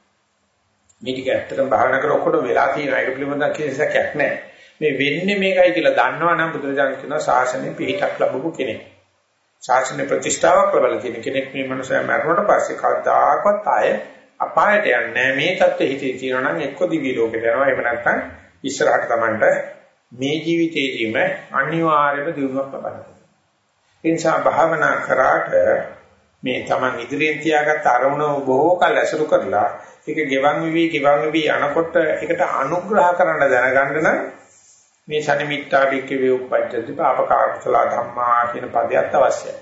මේ ටික ඇත්තටම භාවනා කර ඔක්කොට වෙලා තියෙනවා. ඒක පිළිබඳව කිසිසක් නැහැ. මේ වෙන්නේ මේකයි කියලා දන්නවනම් බුදුරජාණන් කියනවා ශාසනය පිහිටක් ලැබපු කෙනෙක්. ශාසනය ප්‍රතිෂ්ඨාවක් ලැබලා තියෙන කෙනෙක් මේ මනුස්සයා මරණයට පස්සේ කවදාකවත් ආය අපායට යන්නේ නැහැ. මේ தත්ත්වෙ හිතේ තියෙනවා නම් එක්ක දිවි ලෝකෙට යනවා. එහෙම නැත්නම් ඉස්සරහට Tamanට මේ ජීවිතේදීම අනිවාර්යයෙන්ම දිනුවක් ලබනවා. ඒ නිසා භාවනා කරාට මේ Taman ඉදිරියෙන් තියාගත්ත අරමුණ බොහෝ කල් ඇසුරු කරලා ඒක ගෙවන් වෙවි ගෙවන් වෙවි යනකොට ඒකට අනුග්‍රහ කරන්න දැනගන්න නම් මේ සනිමිත්තාඩික වේ උපජ්ජති පාපකාරසල ධම්මා කියන පදයට අවශ්‍යයි.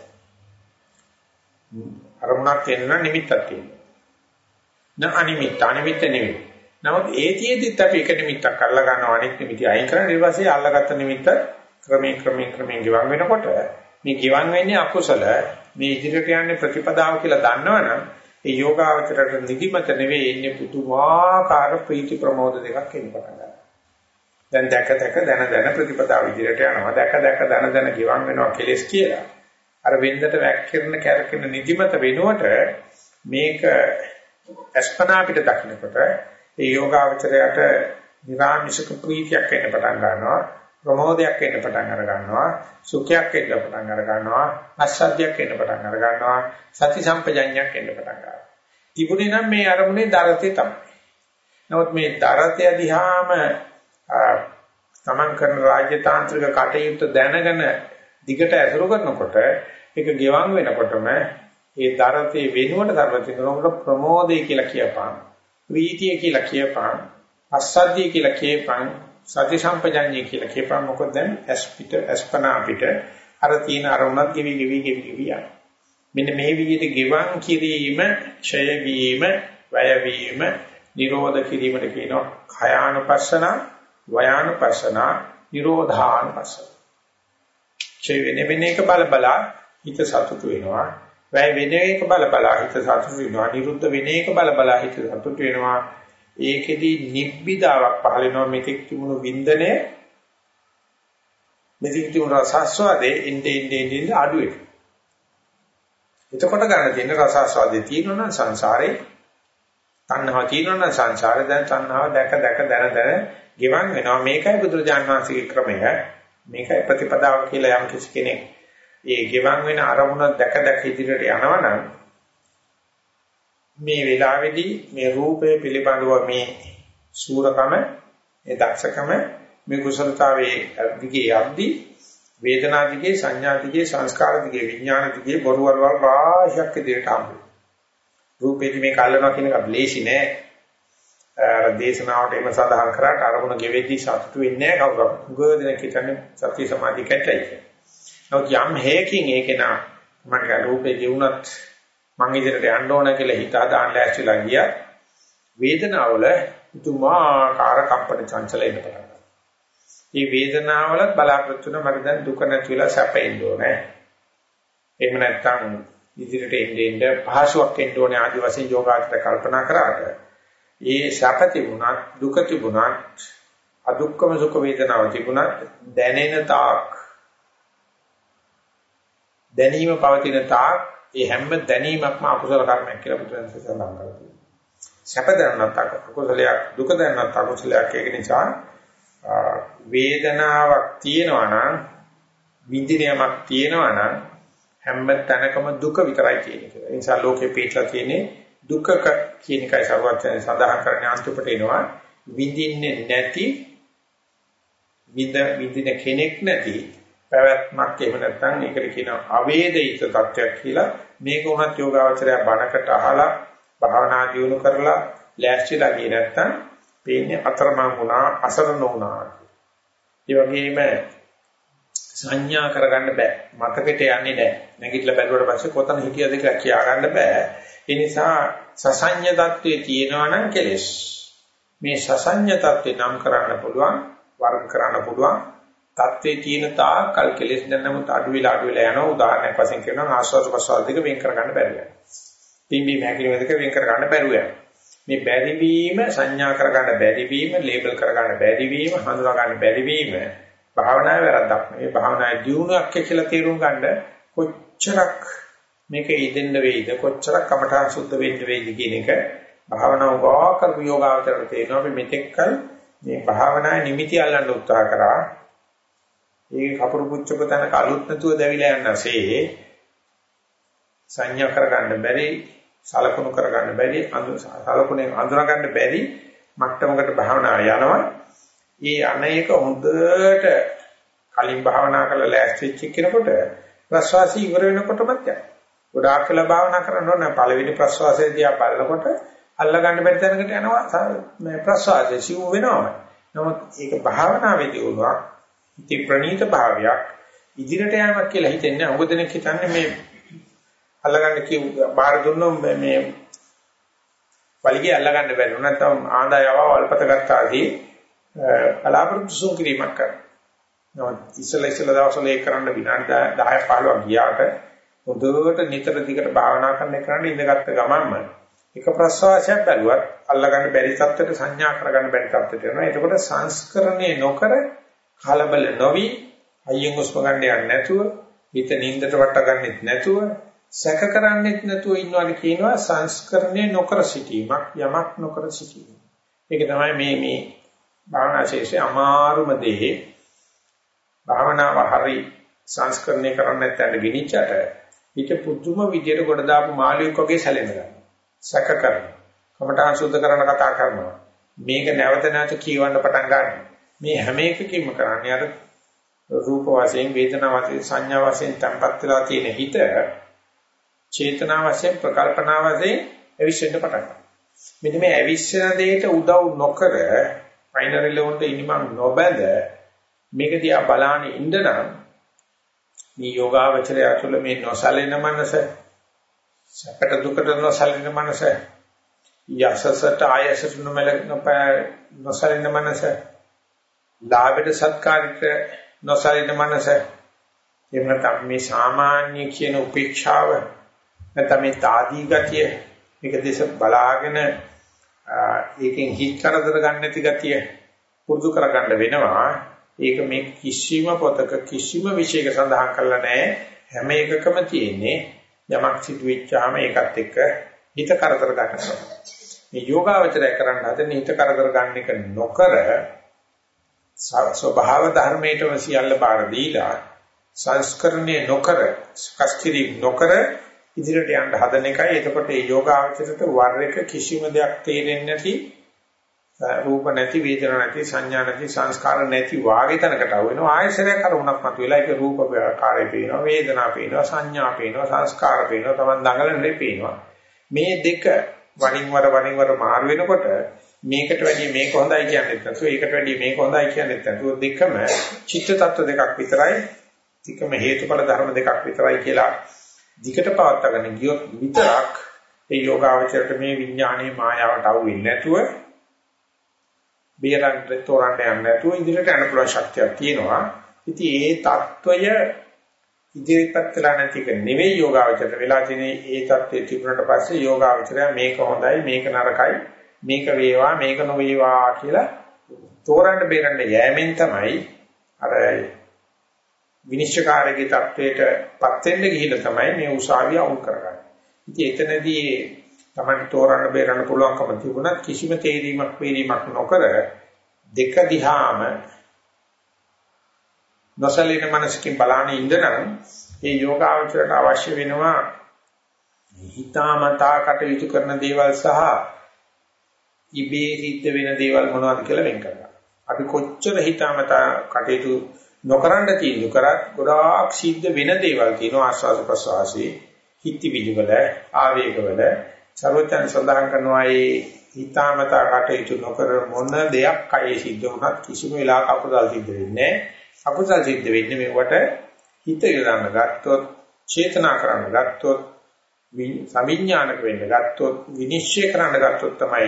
අරමුණක් එන්න නිමිත්තක් තියෙනවා. න අනිමිත්ත අනිමිත්ත නෙවෙයි. නමුත් ඒතියෙදිත් අපි එක නිමිත්තක් අල්ලා ගන්නවා අනිත් නිමිති අයින් කරලා ඊට පස්සේ අල්ලාගත්ත නිමිත්ත ක්‍රමයෙන් ක්‍රමයෙන් ක්‍රමයෙන් ගෙවන් වෙනකොට මේ ගෙවන් වෙන්නේ අකුසල මේ ඉදිරියට යන්නේ ප්‍රතිපදාව කියලා දන්නවනම් ඒ යෝගාවචරයට නිදිමත නෙවෙයි ඉන්නේ පුදුමාකාර ප්‍රීති ප්‍රමෝද දෙකක් එන්න පටන් ගන්නවා. දැන් දැක දැක දන දන ප්‍රතිපදාව ඉදිරියට යනවා. දැක දැක දන දන ගෙවන් වෙනවා කෙලස් කියලා. අර වෙන්දට වැක්කිරන කැරකෙන නිදිමත වෙනුවට මේක අස්පනා පිට දක්නකොට ඒ යෝගාවචරයට නිරාමිෂක ප්‍රීතියක් එන්න පටන් ගන්නවා. ප්‍රමෝදයක් එන්න පටන් අර ගන්නවා. සුඛයක් එන්න පටන් අර ගන්නවා. ආස්වාදයක් එන්න පටන් අර ගන්නවා. සති සම්පජඤ්ඤයක් එන්න පටන් ගන්නවා. තිබුණේ නම් මේ අරමුණේ දරතේ තමයි. නමුත් මේ දරතේ දිහාම තමන් කරන රාජ්‍ය තාන්ත්‍රික කටයුතු දැනගෙන දිගට ඇසුරු කරනකොට ඒක ගෙවන් වෙනකොටම ඒ දරතේ වෙනුවට ධර්මචින්තනවල ප්‍රමෝදය කියලා කියපන්, ප්‍රීතිය කියලා කියපන්, අස්සද්ධිය කියලා කියපන්, සති සම්පජාඤ්ඤය කියලා කියපන්. මොකද දැන් ඇස් පිට ඇස්පනා පිට අර තියෙන අරමුණක් ගෙවි ගෙවි ගෙවි ගෙවි යනවා. මෙන්න මේ විදිහට ගෙවන් කිරීම, ඡය වීම, වැය වීම, නිරෝධ කිරීමට කියනවා khයානුපස්සන, වයානුපස්සන, නිරෝධානුපස්සන. ඡය වෙන වෙන එක බල බලා හිත සතුටු වෙනවා. වැය වෙන එක බල බලා හිත සතුටු වෙනවා. නිරුද්ධ වෙන එක බල බලා හිත සතුටු වෙනවා. ඒකෙදී නිබ්බිදාවක් පහළ වෙනවා. මෙතෙක් තිබුණු වින්දනය මෙතෙක් තිබුණු රසස්වාදේ ඉන්නේ ඉන්නේ ඉන්නේ අඩු වෙනවා. එතකොට ගන්න තියෙන රසස්වාදේ තියෙනවා නම් සංසාරේ තණ්හාව තියෙනවා නම් සංසාරේ දැන් තණ්හාව දැක දැක දන දන ගෙවන් වෙනවා. මේකයි බුදුරජාණන් වහන්සේගේ ක්‍රමය. මේකයි ප්‍රතිපදාව කියලා යම් කිසි කෙනෙක් ඒ ගෙවන් වෙන අරමුණ දැක දැක ඉදිරියට යනවනම් මේ වෙලාවේදී මේ රූපේ පිළිබඳව මේ සූරකම, මේ දක්ෂකම, මේ කුසලතාවයේ දිගේ යද්දී වේදනා දිගේ, සංඥා දිගේ, සංස්කාර දිගේ, විඥාන දිගේ බොරුවල් වල රාශියක් ඉදිරියට හම්බෙනවා. රූපේදී මේ කල්ලනවා කියන එක බ්ලේසි නෑ. අර දේශනාවට එම සඳහන් කරාට අරමුණ ගෙවෙද්දී සතුටු වෙන්නේ නැහැ කවුරුත්. ගොඩනෙක් හිතන්නේ සති සමාධි කැටයි කියලා. නමුත් යම් හේකින් ඒකේ නා මම රූපේ ජීුණත් මං ඉදිරියට යන්න ඕන කියලා හිත හදාන්න ඇස්තිලා ගියා. වේදනාවල තුමාකාර කම්පන චංචල එන්න පටන් ගන්නවා. මේ වේදනාවල බලාපොරොත්තු වෙන මට දැන් දුක නැති වෙලා සැපෙන්න ඕනේ. එහෙම නැත්නම් ඉදිරියට එන්නේ ඉන්න පහසුවක් එන්න ඕනේ ආදි වශයෙන් යෝගාචර කල්පනා කරාට ඒ සැප තිබුණත් දුක තිබුණත් අදුක්කම සුඛ වේදනාව තිබුණත් දැනෙන තාක් දැනීම පවතින තාක් ඒ හැම දැනීමක්ම අකුසල කර්මයක් කියලා බුදුන් සසඳන් කරලා තියෙනවා. සැප දැනනත් අකුසලයක් දුක දැනනත් අකුසලයක්. ඒක නිසා වේදනාවක් තියෙනවා නම් විඳිනයක් තියෙනවා නම් හැම තැනකම දුක විතරයි තියෙන්නේ. ඒ නිසා ලෝකේ පිටලා තියෙන්නේ දුකක කියන එකයි සරුවචන සඳහන් කරන්නේ අන්තිමට එනවා විඳින්නේ නැති විඳ විඳින කෙනෙක් නැති පැවැත්මක් එහෙම නැත්නම් ඒකට කියනවා අවේදිත තත්ත්වයක් කියලා. මේක උනත් යෝගාවචරය බණකට අහලා භාවනා දියුණු කරලා ලෑස්තිලා ගියේ නැත්නම් පේන්නේ අතරමං වුණා අසරණ වුණා. ඒ වගේම සංඥා කරගන්න බෑ. මතකෙට යන්නේ නැහැ. නැගිටලා බැලුවට පස්සේ කොතන හිටියද කියලා කියා ගන්න බෑ. ඒ නිසා සසඤ්ඤ தත්ත්වයේ තියෙනවා නම් කෙලෙස්. මේ සසඤ්ඤ தත්ත්වේ නම් කරන්න පුළුවන්, වර්ග කරන්න පුළුවන්. தත්ත්වේ තියෙන තාක් කල් කෙලෙස් දැන් නමුත් අඩු වෙලා අඩු වෙලා යනවා. උදාහරණයක් වශයෙන් කියනවා ආස්වාද ප්‍රසවාස දෙක වෙන් කරගන්න බැරි වෙනවා. පිම්බි මහැකිලිම දෙක වෙන් කරගන්න බැරුව යනවා. මේ බැරි වීම සංඥා කරගන්න බැරි වීම, ලේබල් කරගන්න බැරි වීම, හඳුනා ගන්න බැරි වීම භාවනාවේ වැරද්දක් නෙවෙයි. භාවනායේ දියුණුවක් කියලා තේරුම් ගන්න කොච්චරක් මේක ඉදෙන්න වෙයිද, කොච්චරක් කමඨාන් සුද්ධ වෙන්න වෙයිද කියන එක භාවනාව වාකරපු යෝගාවචරයට තේරෙනවා. අපි මෙතෙක්කල් මේ භාවනාවේ නිමිති අල්ලන්න උත්සාහ කරා. ඒක කපුරු පුච්චක තැනක අලුත් නැතුව දැවිලා යනසේ සංඥා කරගන්න බැරි, සලකුණු කරගන්න බැරි, සලකුණෙන් අඳුනා ගන්න බැරි මට්ටමකට භාවනාව යනවා. ඒ අනේක හොඳට කලින් භාවනා කරලා ලෑස්ති වෙච්ච කෙනෙකුට ප්‍රශ්වාසය ඉවර වෙනකොටමත් යනවා. ගොඩාක් වෙලා භාවනා කරන්න ඕනේ පළවෙනි ප්‍රශ්වාසයේදී ආ බලනකොට අල්ලගන්න බැරි තැනකට යනවා මේ ප්‍රශ්වාසය සිව් වෙනවා. නමුත් ඒක භාවනාවේදී වුණා ඉති ප්‍රණීත භාවයක් ඉදිරියට යamak කියලා හිතෙන්නේ. අඟ දෙනෙක් හිතන්නේ මේ අල්ලගන්න කිව් බාර දුන්නොත් මේ වලිගේ අල්ලගන්න බැරි වුණා. නැත්නම් ආඳායව වල්පත ගත්තාදී බලාපොරොත්තු සුන් කිරීමක් කරනවා. නමුත් ඉස්සලා ඉස්සලා දවස්වල ඒක කරන්න විනාඩි දහය පහළොව ගියාට හොඳට නිතර දිගට භාවනා කරන්න කරන්න ඉඳගත්ත ගමන්ම එක ප්‍රශ්වාසයක් බැලුවත් අල්ලගන්න බැරි තත්ත්වයට සංඥා කරගන්න බැරි තත්ත්වයට එනවා. එතකොට සංස්කරණය නොකර කලබල නොවි අයියෙන් උස්ම ගන්න යන්නේ නැතුව හිත නින්දට වට ගන්නෙත් නැතුව සැක කරන්නෙත් නැතුව ඉන්නවාද කියනවා සංස්කරණය නොකර සිටීමක් යමක් නොකර සිටීම. ඒක තමයි මේ මේ භාවනා ශේෂයේ අමාරුම දේ. භාවනාව හරි සංස්කරණය කරන්න නැත්නම් ගිනිච්චට ඊට පුදුම විදියට කොට දාපු මාළියෙක් වගේ සැලෙනවා. සැක කරනවා. කමඨාන් සුද්ධ කරන කතා කරනවා. මේක නැවත නැවත කියවන්න පටන් ගන්නවා. මේ හැම එකකින්ම කරන්නේ අර රූප වශයෙන් වේදනා වශයෙන් සංඥා වශයෙන් තම්පත් වෙලා තියෙන හිත චේතනා වශයෙන් ප්‍රකල්පනා වශයෙන් අවිශ්වෙන්න පටන් ගන්නවා. මෙන්න මේ අවිශ්වන දෙයට උදව් නොකර බයිනරි ලෙවල්ට ඉනිමන් නොබැඳ මේක දිහා බලාන ඉඳනම් මේ යෝගාවචරය තුළ මේ නොසලෙන මනස සැපට දුකට නොසලෙන මනස යසසට ආයසට නොසලෙන මනස ලාභයට සත්කාරයට නොසලෙන මනස එහෙම නැත්නම් මේ සාමාන්‍ය කියන උපේක්ෂාව නැත්නම් මේ තාදී ගතිය මේක දේශ බලාගෙන ඒකෙන් හිත් කරදර ගන්න නැති ගතිය පුරුදු කරගන්න වෙනවා. ඒක මේ කිසිම පොතක කිසිම විශේෂයක සඳහන් කරලා නැහැ. හැම එකකම තියෙන්නේ යමක් සිදු වෙච්චාම ඒකත් එක්ක හිත කරදර ගන්නවා. මේ යෝගාවචරය කරන්න හදන හිත කරදර ගන්න එක නොකර ස්වභාව ධර්මයටම සියල්ල බාර දීලා සංස්කරණය නොකර සකස්කිරි නොකර ඉදිරියට යන්න හදන එකයි. එතකොට මේ යෝගාවචරයට වර එක කිසිම දෙයක් තේරෙන්නේ නැති රූප නැති වේදනා නැති සංඥා නැති සංස්කාර නැති වාගේ තැනකට ආව වෙනවා. ආයසරයක් කරුණක් මතුවලා ඒක රූප කාර්යය පේනවා, වේදනා පේනවා, සංඥා පේනවා, සංස්කාර පේනවා, තමන් දඟලන්නේ පේනවා. මේ දෙක වරින් වර වරින් වර මාරු වෙනකොට මේකට වැඩිය මේක හොඳයි කියන්නේ නැතුව ඒකට වැඩිය මේක හොඳයි කියන්නේ නැතුව දෙකම චිත්ත tattwa දෙකක් විතරයි, දෙකම හේතුඵල ධර්ම දෙකක් විතරයි කියලා දිකට පවත්වාගෙන ගියොත් විතරක් ඒ යෝගාවචරයට මේ විඥානයේ මායාවට අහු වෙන්නේ නැතුව බේරන්න තෝරන්න යන්නේ නැතුව ඉදිරියට යන්න පුළුවන් ශක්තියක් තියෙනවා. ඉතින් ඒ తত্ত্বය ඉදිරියට වෙලා නැති එක නෙවෙයි යෝගාවචරයට වෙලා තියෙන්නේ. ඒ తত্ত্বය තිබුණාට පස්සේ යෝගාවචරය මේක හොඳයි මේක නරකයි මේක වේවා මේක නොවේවා කියලා තෝරන්න බේරන්න යෑමෙන් තමයි අර විනිශ්චයකාරගේ தത്വයටපත් වෙන්න ගිහිල්ලා තමයි මේ උසාවිය අවුල් කරගන්නේ. ඉතින් එතනදී තමයි තෝරන්න බේරන්න පුළුවන්කම තිබුණත් කිසිම තේරීමක් වේරීමක් නොකර දෙක දිහාම නොසලින මනසකින් බලන ඉඳනම් මේ යෝගාවචරයට අවශ්‍ය වෙනවා හිතාමතා කටයුතු කරන දේවල් සහ ඉබේ සිද්ධ වෙන දේවල් මොනවද කියලා වෙන් කරගන්න. අපි කොච්චර හිතාමතා කටයුතු නොකරන්න තියෙනු කරත් ගොඩාක් සිද්ධ වෙන දේවල් තියෙනවා ආස්වාද ප්‍රසවාසී හිතවිලිවල ආවේගවල සර්වඥයන් සඳහන් කරනවා ඒ හිතාමතා කටයුතු නොකර මොන දෙයක් කයේ සිද්ධ වුණත් කිසිම වෙලාවක අකුසල් සිද්ධ වෙන්නේ නැහැ. අකුසල් සිද්ධ වෙන්නේ මේවට හිත යොදන්න ගත්තොත්, චේතනා කරන්න ගත්තොත්, සමිඥානක වෙන්න ගත්තොත්, විනිශ්චය කරන්න ගත්තොත් තමයි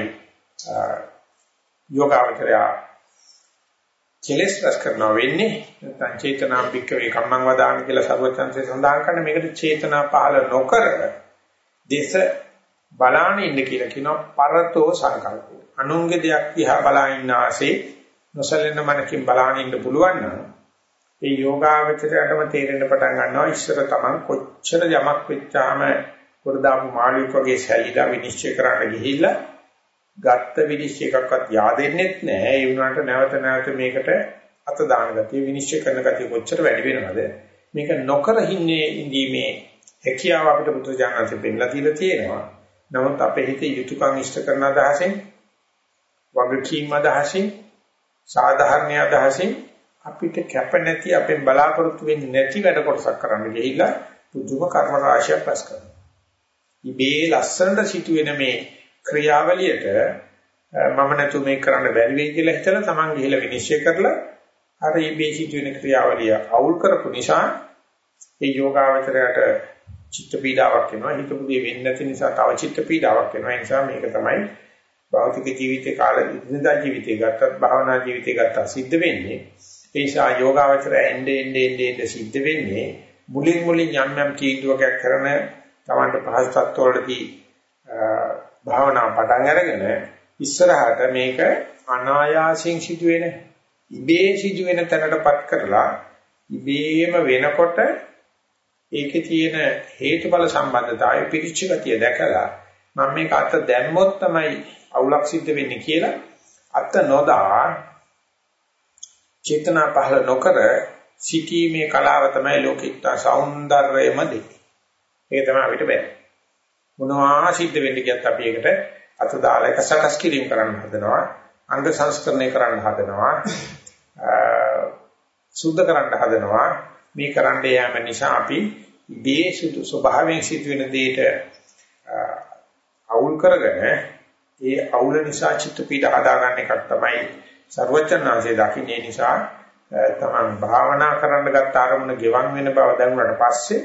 යෝගාවචරය කෙලස් රස කරනවා වෙන්නේ. නැත්නම් චේතනා පික්කවේ කම්මං වදාන කියලා සර්වඥයන්සේ සඳහන් කරන මේකට චේතනා පහළ නොකර දේශ බලාන ඉන්න කියලා කියනවා පරතෝ සංකල්පය. අනුන්ගේ දෙයක් දිහා බලා ඉන්න ආසේ නොසලෙන මනකින් බලාන ඉන්න පුළුවන් නම් ඒ යෝගාවචරයටම තේරෙන්න පටන් ගන්නවා ඉස්සර තමන් කොච්චර යමක් වෙච්චාම වරදාපු මාළික් වගේ සැලිලා විනිශ්චය කරන්න ගිහිල්ලා ගත්ත විනිශ්චය එකක්වත් yaadෙන්නෙත් නැහැ. ඒ වුණාට නැවත නැවත මේකට අත දාන ගතිය විනිශ්චය කරන ගතිය කොච්චර වැඩි වෙනවද? මේක නොකර ඉන්නේ ඉඳීමේ හැකියාව අපිට පුදුජානන්තෙ පෙන්නලා තියලා තියෙනවා. නමුත් අපේ හිතේ යුතුයකම් ඉෂ්ට කරන අදහසෙන්, වගකීම් අදහසින්, සාධාරණ අදහසින් අපිට කැප නැති අපෙන් බලාපොරොත්තු වෙන්නේ නැති වැඩ කොටසක් කරන්න ගිහිල්ලා පුදුම කර්ම රාශියක් රැස් කරනවා. ඉබේ ලස්සනට සිදුවෙන මේ ක්‍රියාවලියට මම නැතු මේක කරන්න බැරි වෙයි කියලා හිතලා Taman ගිහිල්ලා විනිශ්චය කරලා අර ඉබේ සිදුවෙන ක්‍රියාවලිය අවුල් කරපු නිසා ඒ යෝගාවචරයට චිත්ත පීඩාවක් එනවා. හිතපු දේ වෙන්නේ නැති නිසා තව චිත්ත පීඩාවක් එනවා. ඒ නිසා මේක තමයි භෞතික ජීවිතේ කාලේ ඉදිරියදා ජීවිතේ ගත්තත් භාවනා ජීවිතේ ගත්තත් සිද්ධ වෙන්නේ. ඒ නිසා යෝගාවචරය එන්නේ එන්නේ එන්නේ සිද්ධ වෙන්නේ මුලින් මුලින් යම් යම් තීන්දුවයක් කරන තමන්ට පහසු තත්ත්වවලදී භාවනා පටන් අරගෙන ඉස්සරහට මේක අනායාසයෙන් සිදුවෙන ඉබේ සිදුවෙන තැනටපත් කරලා ඉබේම වෙනකොට ඒකේ තියෙන හේතුඵල සම්බන්ධතාවය පිරිච්ච ගතිය දැකලා මම මේක අත දැම්මොත් තමයි අවුලක් සිද්ධ වෙන්නේ කියලා අත නොදා චේතනා පහළ නොකර සිටීමේ කලාව තමයි ලෝකික සෞන්දර්යම දෙන්නේ. ඒක තමයි අපිට බෑ. මොනවා සිද්ධ වෙන්න කියත් අපි ඒකට අත දාලා එක සකස් කිරීම කරන්න හදනවා. අංග සංස්කරණය කරන්න හදනවා. සුද්ධ කරන්න හදනවා. මේ කරන්න යාම නිසා අපි ඉබේ සුදු ස්වභාවයෙන් සිදුවෙන දෙයට අවුල් කරගෙන ඒ අවුල නිසා චිත්ත පීඩ හදාගන්න එකක් තමයි සර්වචන්නාංශයේ දකින්නේ. නිසා තමන් භාවනා කරන්න ගත්ත ආරමුණ ගෙවන් වෙන බව දැනුණාට පස්සේ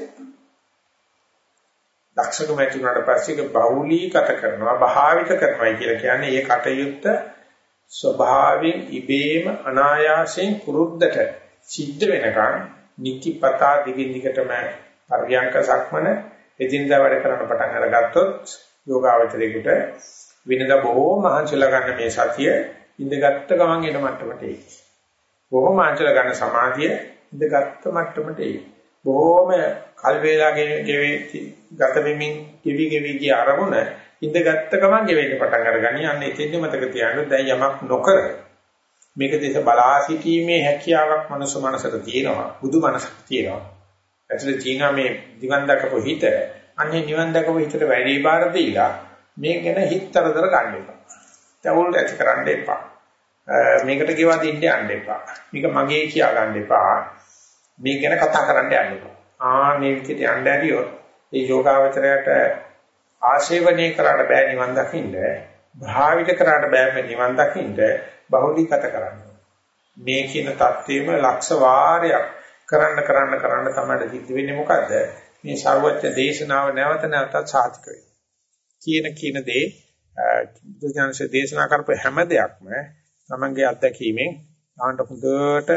දක්ෂකම ඇති වුණාට පස්සේ ඒක බහුලීගත කරනවා භාවිත කරනවා කියලා කියන්නේ ඒ කටයුත්ත ස්වභාවයෙන් ඉබේම අනායාසයෙන් කුරුද්දට සිද්ධ වෙනකන් නිකිපතා දිගින් දිගටම පරියන්ක සක්මන එදිනදා වැඩ කරන්න පටන් අරගත්තොත් යෝගාවචරයේකට විනදා බොහෝ මහන්සිලා ගන්න මේ සතිය ඉඳගත්ත ගමන් එන මට්ටමට එයි. බොහෝ මහන්සිලා ගන්න සමාධිය ඉඳගත්ත මට්ටමට එයි. බොහෝම කල් වේලා ගෙවි ගත වෙමින් කිවි කිවි කිය ආරමුණ ඉඳගත්ත ගමන් ගෙවෙන්න පටන් අරගනි. අන්න එතෙන්ද මතක තියාගන්න දැන් යමක් නොකර මේක දිහා බලා සිටීමේ හැකියාවක් මනස මනසට තියෙනවා. බුදු මනසට තියෙනවා. ඇතුලේ තියෙන මේ දිවන් දකපු හිත අන්නේ නිවන් දකපු හිතට වැඩි බාර දීලා මේ ගැන හිතරදර ගන්න එපා. තවුල් ඇති කරන්න එපා. මේකට ගෙවා දෙන්න යන්න එපා. මේක මගේ කියා ගන්න එපා. මේ ගැන කතා කරන්න යන්න එපා. ආ මේ විදිහට යන්න ඇරියොත් ඒ යෝගාවචරයට ආශේවනය කරන්න බෑ නිවන් දකින්න. භාවිත කරන්න බෑ නිවන් දකින්න. බහුලීගත කරන්න. මේ කියන தත්වෙම ලක්ෂ වාරයක් කරන්න කරන්න කරන්න තමයි සිද්ධ වෙන්නේ. මොකද්ද? මේ ਸਰවඥ දේශනාව නැවත නැවතත් සාතික වෙනවා. කියන කියන දේ බුදුජානක දේශනා කරපු හැම දෙයක්ම තමන්ගේ අත්දැකීමෙන් ආන්ට හොඳට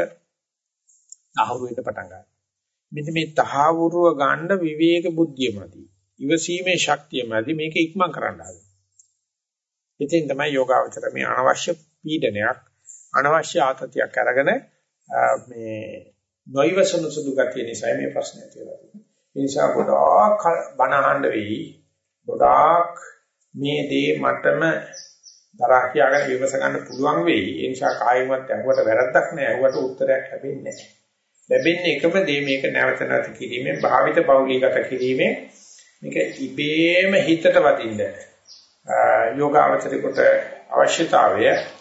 අහුරු වෙන්න පටන් ගන්නවා. මෙන්න මේ තහවුරුව ගන්න විවේක බුද්ධියමදී ඉවසීමේ ශක්තියමදී මේක ඉක්මන් කරන්න හදනවා. ඉතින් තමයි යෝගාවචර මේ අනවශ්‍ය පීඩනයක් අනවශ්‍ය ආතතියක් අරගෙන මේ නොයවසන සුදු ගතිය නිසා මේ ප්‍රශ්නේ තියෙනවා. ඒ නිසා ගොඩාක් බනහඬ වෙයි. ගොඩාක් මේ දේ මටම දරා කියාගෙන විමස ගන්න පුළුවන් වෙයි. ඒ නිසා කායිමත් ඇහුවට වැරද්දක් නෑ. ඇහුවට උත්තරයක් ලැබෙන්නේ නෑ. ලැබෙන්නේ එකම දේ මේක නැවත නැවත කිරීමෙන් භාවිත බෞලීගත කිරීමෙන් මේක ඉබේම හිතට වදින්න යෝගාවචරිකට අවශ්‍යතාවය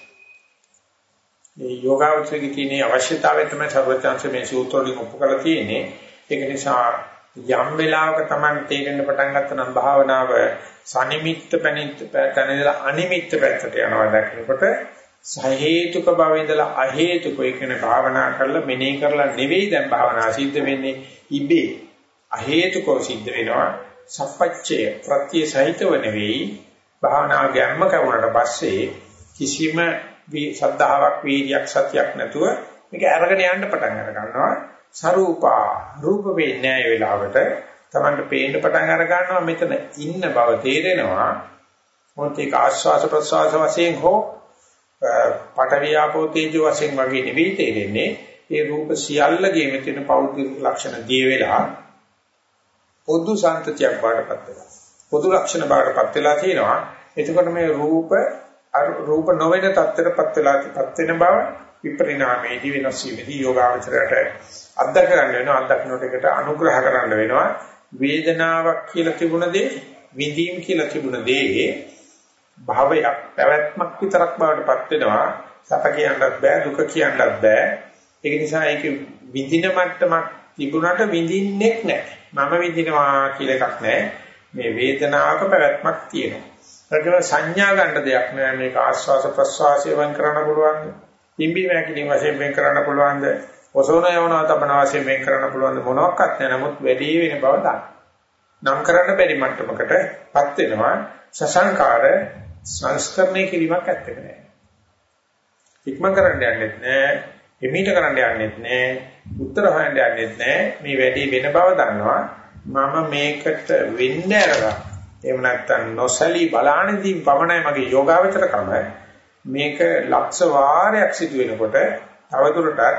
මේ යෝගාවචරිකේ තියෙන අවශ්‍යතාවය තමයි සර්වඥාන්සේ මේ සූත්‍රවලින් ඔප්පු කරලා තියෙන්නේ. ඒක නිසා යම් වෙලාවක Taman තේරෙන්න පටන් ගත්තා නම් භාවනාව සනිමිත්ත පැනිත්ත පැතනදලා අනිමිත්ත පැත්තට යනවා දැක්නකොට සහේතුක භාවයේ ඉඳලා අහේතුක කියන භාවනා කරලා මෙනෙහි කරලා නෙවෙයි දැන් භාවනා සිද්ධ වෙන්නේ ඉබේ අහේතුකව සිද්ධ වෙනවා සප්පච්චය ප්‍රත්‍ය සහිතව නෙවෙයි භාවනා ගැම්ම කරුණාට පස්සේ කිසිම ශ්‍රද්ධාවක් වීර්යයක් සතියක් නැතුව මේක අරගෙන යන්න පටන් අර ගන්නවා සරූපා රූප වේඥය වේලාවට Tamanට පේන්න පටන් අර ගන්නවා මෙතන ඉන්න බව තේරෙනවා මොකද ඒක ආස්වාස ප්‍රසවාස වශයෙන් හෝ පඨවියාපෝ තේජෝ වශයෙන් වගේ නෙවෙයි තේරෙන්නේ ඒ රූප සියල්ලගේ මෙතන පෞද්ගලික ලක්ෂණ දී වෙලා පොදු සාන්තතියක් බාටපත් වෙනවා පොදු ලක්ෂණ බාටපත් වෙලා තියෙනවා එතකොට මේ රූප රූප නොවන තත්ත්වයටපත් වෙලාපත් වෙන බව විපරිණාමයේදී වෙනස් වීමේදී යෝගාවචරයට අත්දක ගන්න වෙනවා අත්දකින්නට එකට අනුග්‍රහ කරන්න වෙනවා වේදනාවක් කියලා තිබුණ දේ විඳීම් කියලා තිබුණ දේ භවයක් පැවැත්මක් විතරක් බවටපත් වෙනවා සැප කියන්නත් බෑ දුක කියන්නත් බෑ ඒක නිසා ඒක විඳින මට්ටමක් තිබුණාට විඳින්නෙක් නැහැ. මම විඳිනවා කියලා එකක් නැහැ. මේ වේදනාවක පැවැත්මක් තියෙනවා. ඒකම සංඥා ගන්න දෙයක් නෑ. මේක ආස්වාස ප්‍රස්වාසය වෙන් කරන්න පුළුවන්ද? පිම්බි වැකිලි වශයෙන් වෙන් කරන්න පුළුවන්ද? ඔසෝන යවනවා තබන වශයෙන් වෙන් කරන්න පුළුවන්ද? මොනවත් නැහැ. නමුත් වැඩි වෙන බව දාන්න. නම් කරන්න බැරි මට්ටමකටපත් වෙනවා. සසංකාර සංස්කරණය කිරීමක් ඇත්තේ නෑ. ඉක්ම කරන්න යන්නෙත් නෑ. එමීට කරන්න යන්නෙත් නෑ. උත්තර හොයන්න යන්නෙත් නෑ. මේ වැඩි වෙන බව දන්නවා. මම මේකට වෙන්න ඇරලා එහෙම නැත්නම් නොසලී බලානදී පමණයි මගේ යෝගාවචරකම මේක ලක්ෂ වාරයක් සිදු වෙනකොට තවදුරටත්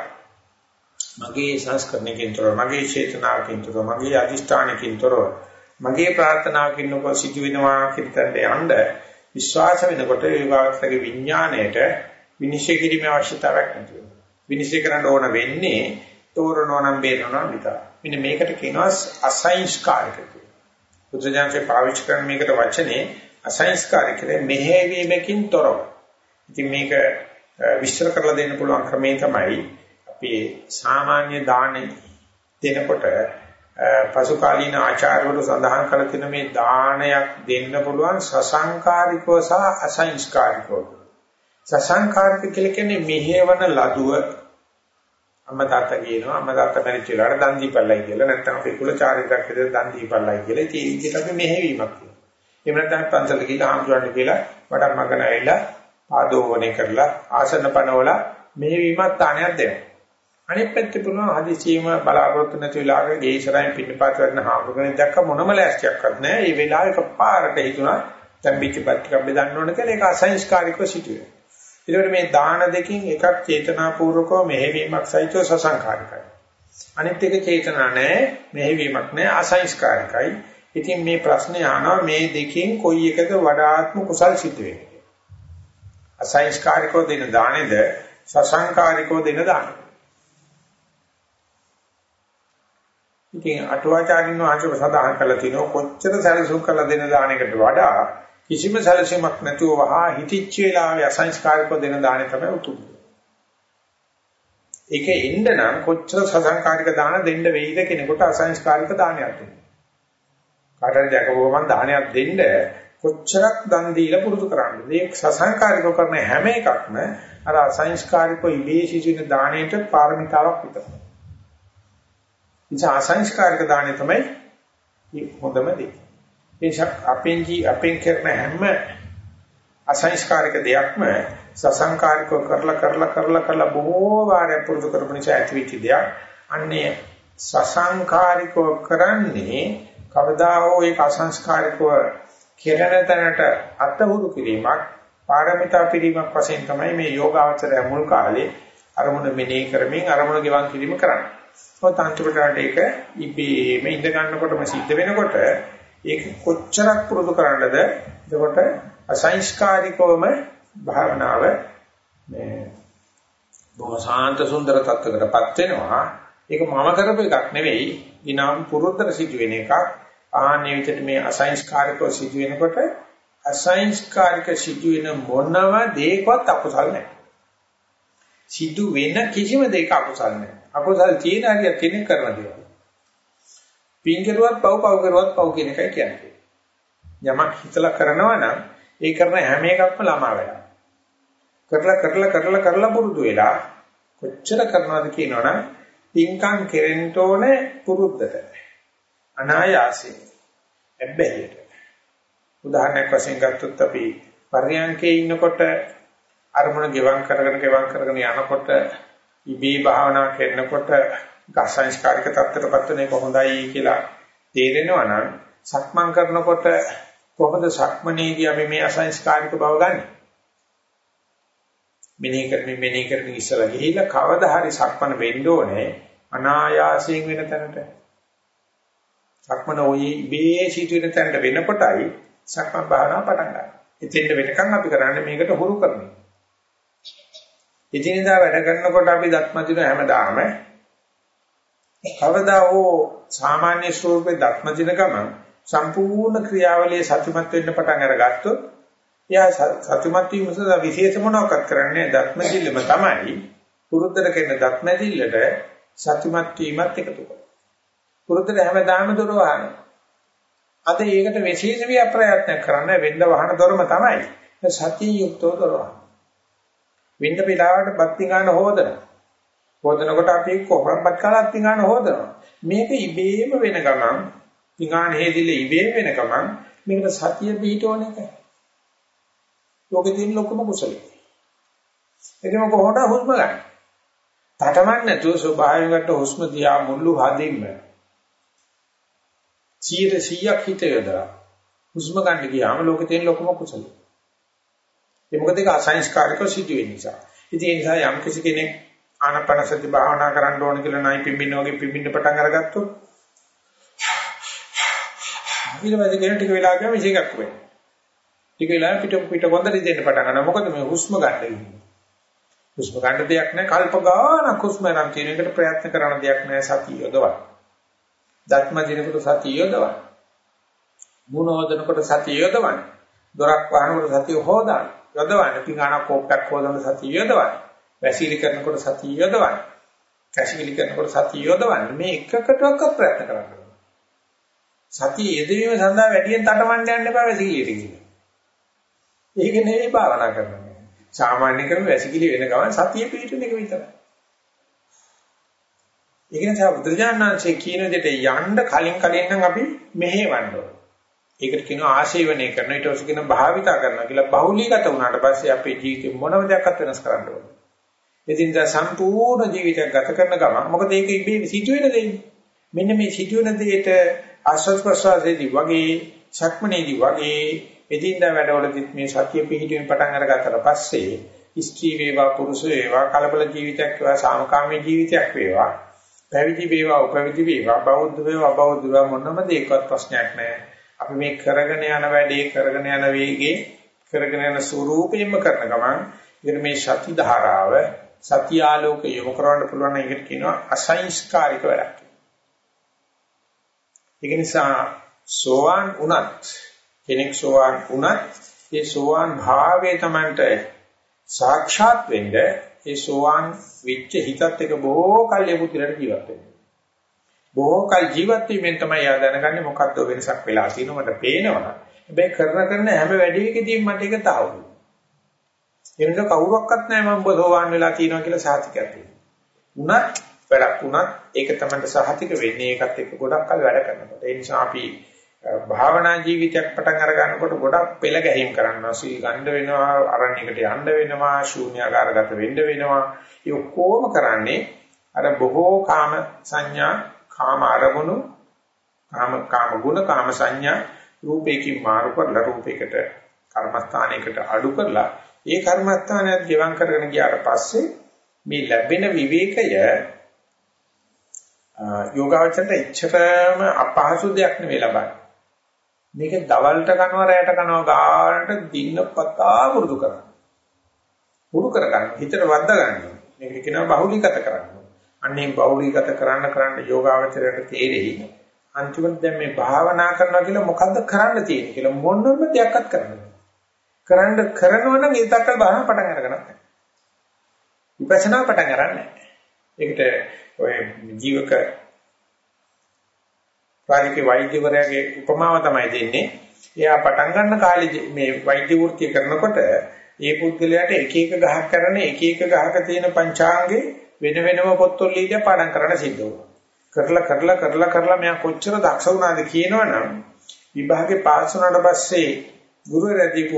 මගේ සංස්කරණයකින් තොරව මගේ චේතනාවකින් තොරව මගේ අදිෂ්ඨානකින් තොරව මගේ ප්‍රාර්ථනාවකින් නොකෝ සිදු වෙනවා කිත්තට යන්න විශ්වාස වෙනකොට යෝගාවචරගේ විඥාණයට විනිශ්චය කිරීමේ අවශ්‍යතාවයක් නැති වෙනවා. විනිශ්චය කරන්න ඕන වෙන්නේ තෝරනවා නම් බේරනවා විතර. මෙන්න මේකට කියනවා අසංස්කාරික කියලා. බුදුජානකේ පාවිච්චි කරන මේකට වචනේ අසංස්කාරික කියන්නේ මෙහෙවීමකින් තොරව. ඉතින් මේක විස්තර කරලා දෙන්න පුළුවන් ක්‍රමේ තමයි අපි සාමාන්‍ය දාන දෙනකොට පසුකාලීන ආචාර්යවරු සඳහන් කරලා තියෙන මේ දානයක් දෙන්න පුළුවන් සසංකාරිකව සහ අසංස්කාරිකව. සසංකාරික කියලා කියන්නේ මෙහෙවන ලදුව අම්මා තාත්තා කියනවා අම්මා තාත්තා මැරිච්ච වෙලාවට දන් දීපල්ලයි කියලා නැත්නම් අපේ කුල චාරිත්‍රාක් විදිහට දන් දීපල්ලයි කියලා ඉතින් ඒකට අපි මෙහෙවීමක් කියනවා. එහෙම නැත්නම් පන්සල ගිහලා ආම්සුරන්න කියලා වඩම් මගන ඇවිල්ලා ආදෝවණේ කරලා ආසන පනවල මෙහෙවීමක් තාණයක් දෙනවා. අනිත් පැත්තේ පුළුවන් හදිසියෙම බලාපොරොත්තු නැති වෙලාවක ගේ ඉස්සරහින් පිටපාත කරන හාමුදුරනේ දැක්ක මොනම ලෑස්තියක්වත් නැහැ. ඒ වෙලාවක පාරට හිතුණා දැන් පිටිපත් ටිකක් බෙදන්න ඕන කියලා ඒක අසංස්කාරිකව සිදුවේ. ඊළඟට මේ දාන දෙකකින් එකක් චේතනාපූර්වකව මෙහෙවීමක් සහිතව සසංකාරිකයි. අනිත් එක චේතනා නැහැ, මෙහෙවීමක් නැහැ, අසංස්කාරිකයි. ඉතින් මේ ප්‍රශ්නේ අහනවා මේ දෙකෙන් කොයි එකද වඩාත්ම කුසල් සිද්ධ වෙන්නේ? අසංස්කාරිකව දෙන දානේද සසංකාරිකව දෙන දානේද? ඉතින් අටුවාචාරින් වහන්සේ සදාහන් කළා තියෙනවා කොච්චර සැලසුම් කරලා දෙන දානයකට වඩා කිසිම සැලසීමක් නැතුව වහා හිතිච්ච වෙලාවේ අසංස්කාරිකව දෙන දාණය තමයි උතුම්. ඒක එන්න නම් කොච්චර සසංකාරික දාන දෙන්න වෙයිද කෙනෙකුට අසංස්කාරික දානයක් දෙන්න. කාටද දැකපුවම දානයක් දෙන්න කොච්චරක් දන් දීලා පුරුදු කරන්නේ. මේ සසංකාරිකව කරන හැම එකක්ම අර අසංස්කාරිකව ඉබේ සිදුවෙන දාණයට පාරමිතාවක් විතරයි. ඉතින් අසංස්කාරික දාණය තමයි හොඳම දේ. එනිසා අපෙන් ජී අපෙන් කරන හැම අසංස්කාරික දෙයක්ම සසංකාරිකව කරලා කරලා කරලා කරලා බොහෝ වාරයක් පුරුදු කරපු නිසා ඇතිවෙච්ච දෙයක්. අන්නේ සසංකාරිකව කරන්නේ කවදා හෝ ඒක අසංස්කාරිකව කෙරෙන තැනට අතහුරු කිරීමක් පාරමිතා පිරීමක් වශයෙන් තමයි මේ යෝගාවචරය මුල් කාලේ අරමුණ මෙනෙහි කරමින් අරමුණ ගෙවන් කිරීම කරන්නේ. ඔය තන්ත්‍රපටට ඒක ඉබේම ඉඳ ගන්නකොටම සිද්ධ වෙනකොට ඒක කොච්චරක් පුරුදු කරන්නද එතකොට අසංස්කාරිකවම භාවනාව මේ බොහෝසාන්ත සුන්දර තත්ත්වයකටපත් වෙනවා. ඒක මම කරපු එකක් නෙවෙයි ඊනම් පුරුද්දට සිදු වෙන එකක්. ආන්නේ විදිහට මේ අසංස්කාරිකව සිදු වෙනකොට අසංස්කාරික සිදු වෙන මොනම දෙයකවත් අකුසල නැහැ. සිදු වෙන කිසිම දෙයක අකුසල නැහැ. අකුසල තියෙන හරිය කෙනෙක් කරන දේවල්. පින් කරුවත් පව් පව් කරුවත් පව් කියන එකයි කියන්නේ. යමක් හිතලා කරනවා නම් ඒ කරන හැම එකක්ම ළමා වෙලා. කරලා කරලා කරලා කරලා පුරුදු වෙලා කොච්චර කරනවද කියනවනම් පින්කම් කෙරෙන්න ඕනේ පුරුද්දට. අනායාසයෙන්. හැබැයිට. උදාහරණයක් වශයෙන් ගත්තොත් අපි පර්යංකේ ඉන්නකොට අරමුණ ගෙවම් කරගෙන ගෙවම් කරගෙන යනකොට ඉබේ භාවනා කරනකොට අසංස්කාරික තත්ත්වයටපත් වෙන එක හොඳයි කියලා තේරෙනවා නම් සක්මන් කරනකොට කොහොමද සක්මනේදී අපි මේ අසංස්කාරික බව ගන්නෙ? මෙනෙහි කරමින් මෙනෙහි කරමින් ඉස්සලා ගිහිල්ලා කවදා හරි සක්මන වෙන්න ඕනේ අනායාසයෙන් වෙන තැනට. සක්මන ඔය ඉබේ සිටින තැනට වෙනකොටයි සක්මන් භාවනාව පටන් ගන්න. එතෙන්ට වෙනකන් අපි කරන්නේ මේකට හුරු කරන්නේ. එදිනෙදා වැඩ කරනකොට අපි දත්මදින හැමදාම කවදා හෝ සාමාන්‍ය ස්වරූපේ දත්මදින ගමන් සම්පූර්ණ ක්‍රියාවලියේ සතුටුමත් වෙන්න පටන් අරගත්තොත් එයා සතුටුමත් වීම සඳහා විශේෂ මොනවාක් කරන්නේ දත්මදිල්ලම තමයි පුරුද්දට කෙන දත් මැදිල්ලට සතුටුමත් වීමත් එකතු කරනවා. පුරුද්දට හැමදාම දොර වහන. අද ඒකට විශේෂ විප්‍රයත්න කරන්න වෙන්න වහන දොරම තමයි. සතිය යුක්තව දොර වහන. වෙන්න පිටාවට බත්ති ගන්න හොදන. හොදනකොට අපි කොහොමවත් කාලත් පිඟාන හොදනවා. මේක ඉබේම වෙන ගමන් පිඟාන හේදිල ඉබේම වෙන ගමන් මේකට සතිය පිටෝන එක. ලෝකේ තියෙන ලොකුම කුසලයි. ඒකම කොහොමද හුස්ම ගන්න. තටමන්න නැතුව ස්වභාවයෙන්ට හුස්ම දිහා මුළු හදින්ම සියයට සීයක් හිත යොදලා හුස්ම ගන්න ගියාම ලෝකේ තියෙන ලොකුම කුසලයි. ඒ මොකද ඒක අසංස්කාරිකව සිදු වෙන නිසා. ඉතින් ඒ නිසා යම් කිසි කෙනෙක් ආනාපානසති භාවනා කරන්න ඕන කියලා නයි පිම්බින්න වගේ පිම්බින්න පටන් අරගත්තොත් ඊට පස්සේ කෙනෙක් ටික වෙලා ගියාම ඉසේකක් වෙන්නේ. ටික වෙලා පිට පිට කොන්දරි දෙන්න පටන් ගන්නවා. මොකද මේ හුස්ම ගන්න ඉන්නේ. හුස්ම ගන්න දෙයක් නැහැ. කල්ප ගානක් හුස්ම ගන්න තියෙන එකට ප්‍රයත්න කරන දෙයක් නැහැ. සතිය යොදවන්න. ධර්ම දිනකට සතිය යොදවන්න. මුණ හොදනකොට සතිය යොදවන්න. දොරක් වහනකොට සතිය හොදන්න. යොදවන්න. පිඟානක් කෝප්පයක් හොදන සතිය යොදවන්න. වැසීලි කරනකොට සතිය යොදවන්න. කැසිකිලි කරනකොට සතිය යොදවන්න. මේ එකකටවත් ප්‍රයත්න කරන්න ඕනේ. සතිය යෙදවීම සඳහා වැඩියෙන් තටමන්න යන්න එපා වැසීලියට ගිහින්. ඒක නෙවෙයි භාවනා කරන්නේ. සාමාන්‍ය ක්‍රම වැසීලි වෙන ගමන් සතිය පිටුන එක විතරයි. ඒක නිසා බුදුජානනාංශයේ කියන දෙයට යන්න කලින් කලින් නම් අපි මෙහෙවන්න ඕනේ. ඒකට කියනවා ආශේවනය කරන ඊට පස්සේ කියනවා භාවිතා කරනවා කියලා. බහුලීගත වුණාට පස්සේ අපේ ජීවිතේ මොනම දෙයක්වත් වෙනස් කරන්න ඕනේ. ඉතින් දැන් සම්පූර්ණ ජීවිතයක් ගත කරන ගමන් මොකද ඒක ඉබේ සිදුවෙන දෙන්නේ. මෙන්න මේ සිදුවෙන දෙයට ආස්වාද ප්‍රසආසයේදී වගේ ශක්මනේදී වගේ එදින්දා වැඩවලදීත් මේ සතිය පිහිටීමෙන් පටන් අරගත්තට පස්සේ ස්ත්‍රී වේවා පුරුෂ වේවා කලබල ජීවිතයක් වේවා සාමකාමී ජීවිතයක් වේවා පැවිදි වේවා උපවිදි වේවා බෞද්ධ වේවා අබෞද්ධ වේවා මොනම දෙයක්වත් ප්‍රශ්නයක් නැහැ. අපි මේ කරගෙන යන වැඩේ කරගෙන යන වේගේ කරගෙන යන ස්වරූපයෙන්ම කරන ගමන් ඉතින් මේ සති ධාරාව සත්‍ය ආලෝකය යොමු කරවන්න පුළුවන් නම් ඒකට කියනවා අසංස්කාරික වැඩක්. ඒක නිසා සෝවාන් උනත් කෙනෙක් සෝවාන් උනත් ඒ සෝවාන් භාවයේ Tamanට සාක්ෂාත් වෙන්න ඒ සෝවාන් විච්ච හිතත් එක බොහෝ කල් යපුතිරට ජීවත් වෙන්න. බොහෝ කල් ජීවත් වීමෙන් තමයි ආ දැනගන්නේ මොකක්ද වෙනසක් වෙලා තියෙනව මට පේනවා. හැබැයි කරන කරන හැම වැඩේකදීම මට ඒක තාවුයි. එනක කවුරක්වත් නැහැ මම බොසෝවාන් වෙලා තියෙනවා කියලා සාතිකයක් තියෙනවා. උනත් වැඩක් උනත් ඒක තමයි සාතික වෙන්නේ ඒකත් එක්ක ගොඩක් කල් වැඩ කරනකොට. ඒ නිසා අපි භාවනා ජීවිතයක් පටන් අර ගන්නකොට ගොඩක් පෙළ ගැහිම් කරනවා. සීල් ගන්න වෙනවා, අරණ්‍යයකට යන්න වෙනවා, ශූන්‍යාකාරගත වෙන්න වෙනවා. ඒ ඔක්කොම කරන්නේ අර බොහෝ කාම සංඥා, කාම අරමුණු, කාම කාම ගුණ, කාම සංඥා රූපේකින් මාරු කරලා රූපයකට කර්මස්ථානයකට අඩු කරලා ඒ කර්මස්ථානයත් ගෙවම් කරගෙන ගියාට පස්සේ මේ ලැබෙන විවේකය යෝගාවචරයට එච්චරම අපහසු දෙයක් නෙවෙයි ලබන්නේ. මේක දවල්ට කනවා රැයට කනවා ගානට දිනපතා වුරුදු කරන්න. වුරු කරගන්න හිතට වද්දා ගන්න. මේක කියනවා බහුලීගත කරන්න. අන්නේ බහුලීගත කරන්න කරන්න යෝගාවචරයට තේරෙයි. අන්තිමට දැන් මේ භාවනා කරනවා කියලා මොකද්ද කරන්න තියෙන්නේ කියලා මොනම දෙයක්වත් කරන්න බෑ. කරන්න කරනවා නම් ඒ තාක්කල් භාවනා පටන් අරගන්න නැහැ. විපස්සනා පටන් ගන්න නැහැ. ඒකට ඔය ජීවක ප්‍රාණික වෛද්‍යවරයාගේ උපමාව තමයි දෙන්නේ. එයා පටන් ගන්න කාලේ මේ වෛද්‍ය වෘත්තිය කරනකොට ඒ පුද්ගලයාට එක එක ගහක් කරන එක එක ගහක තියෙන පංචාංගේ වෙන වෙනම පොත්වල ලියලා පාඩම් කරන්න සිද්ධ වුණා. කරලා කරලා කරලා කරලා මෙයා කොච්චර දක්ෂ වුණාද කියනවනම් විභාගේ පාස් වුණාට පස්සේ ගුරුවරයා දීපු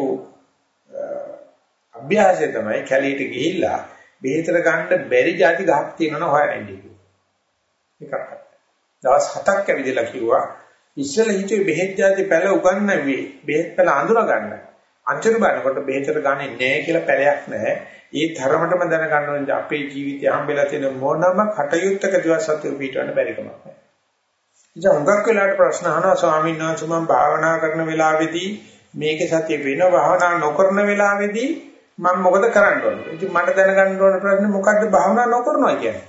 අභ්‍යාසය තමයි කැලීට ගිහිල්ලා බෙහෙතර ගන්න බැරි જાති ගහක් තියෙනවනේ හොයන්න කිව්වා. එකක්. දවස් හතක් ඇවිදලා කිව්වා ඉස්සෙල්ලා හිතුවේ බෙහෙත් જાති පැල උගන්නන්නේ බෙහෙත් පැල අඳුර ගන්න. අන්තිම බලනකොට බෙහෙතර ගන්නේ නැහැ කියලා පැලයක් නැහැ. ඒ තරමටම දැනගන්න ඕනේ අපේ ජීවිතය හම්බෙලා තියෙන මොනම කටයුත්තක දිවස් සත්‍ය පිටවන්න බැරි කමක් නැහැ. ඉතින් හුඟක් වෙලාවට ප්‍රශ්න අහනවා ස්වාමීන් වහන්සේ මම භාවනා කරන වෙලාවේදී මේකේ සත්‍ය වෙන භාවනා නොකරන වෙලාවේදී මම මොකද කරන්න ඕනේ? ඉතින් මට දැනගන්න ඕන ප්‍රශ්නේ මොකද්ද භාවනා නොකරනවා කියන්නේ?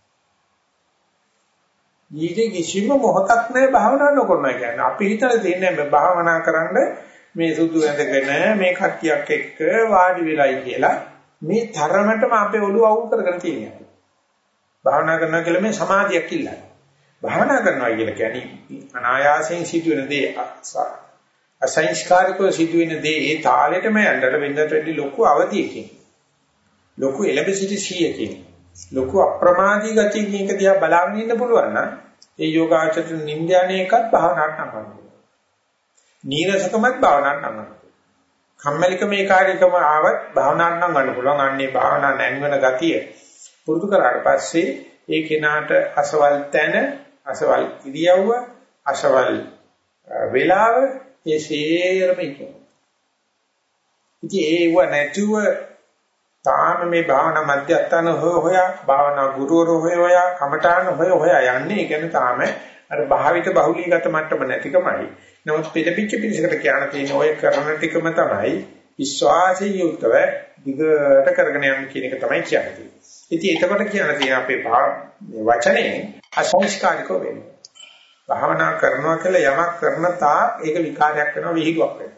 ඊට කිසිම මොහොතක් නැහැ භාවනා නොකරනවා කියන්නේ. අපි හිතලා තියෙන්නේ මේ භාවනා කරන්න මේ සුදු ඇඳගෙන මේ කට්ටියක් එක්ක වාඩි වෙලයි කියලා මේ තරමටම අපේ ඔළුව අවුල් කරගෙන තියෙනවා. භාවනා කරනවා කියලා මේ සමාධියක් ඉල්ලන්නේ. භාවනා කරනවා කියලා කියන්නේ අනායාසයෙන් සිදුවෙන දේ අසංස්කාරිකව සිදුවෙන දේ ඒ තාලෙටම යන්නට වෙනදට වැඩි ලොකු අවධියකින් ලොකු එලෙබසිටි සීයකින් ලොකු අප්‍රමාදී ගතියකින් එක දිහා බලාගෙන ඉන්න පුළුවන් නම් ඒ යෝගාචර නින්දානේ එකත් භාවනාවට නම්බනවා. නීරසකමත් භාවනාවට නම්බනවා. කම්මැලිකම ඒ කාර්යකම ආවත් භාවනාවට නම් ගන්න පුළුවන්. අන්නේ භාවනා නැන්වන ගතිය පුරුදු කරාට පස්සේ ඒ කෙනාට අසවල් තැන අසවල් ඉරියව්ව අසවල් වේලාව ඒ සේරම ඉක්මන. ඉතින් ඒව නැතුව තාම මේ භාවනා මධ්‍යස්ථාන හොය හොයා භාවනා ගුරුවරු හොය හොයා කමඨාන හොය හොයා යන්නේ. ඒ කියන්නේ තාම අර භාවිත බහුලීගත මට්ටම නැතිකමයි. නමුත් පිළිපිච්ච පිළිසකට කියන තියෙන ඔය කරන ටිකම තමයි විශ්වාසී යුක්තව දිගට කරගෙන යන්න කියන එක තමයි කියන්නේ. ඉතින් එතකොට කියන තියෙන අපේ මේ වචනේ අසංස්කාරිකව වෙන්නේ. භාවනා කරනවා කියලා යමක් කරන තාක් ඒක විකාරයක් වෙනවා විහිළුවක් වෙනවා.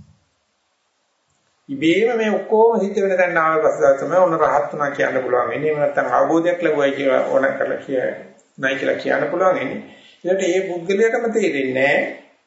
ඉබේම මේ ඔක්කොම හිත වෙන තැන ආව පස්සේ තමයි ඔන්න රහත් උනා කියන්න පුළුවන්. එන්නේ නැත්තම් අවබෝධයක් ලැබුවයි කියලා ඕන කරලා කිය නයි කියලා කියන්න පුළුවන් එන්නේ. ඒකට ඒ පුද්ගලයාටම තේරෙන්නේ නැහැ.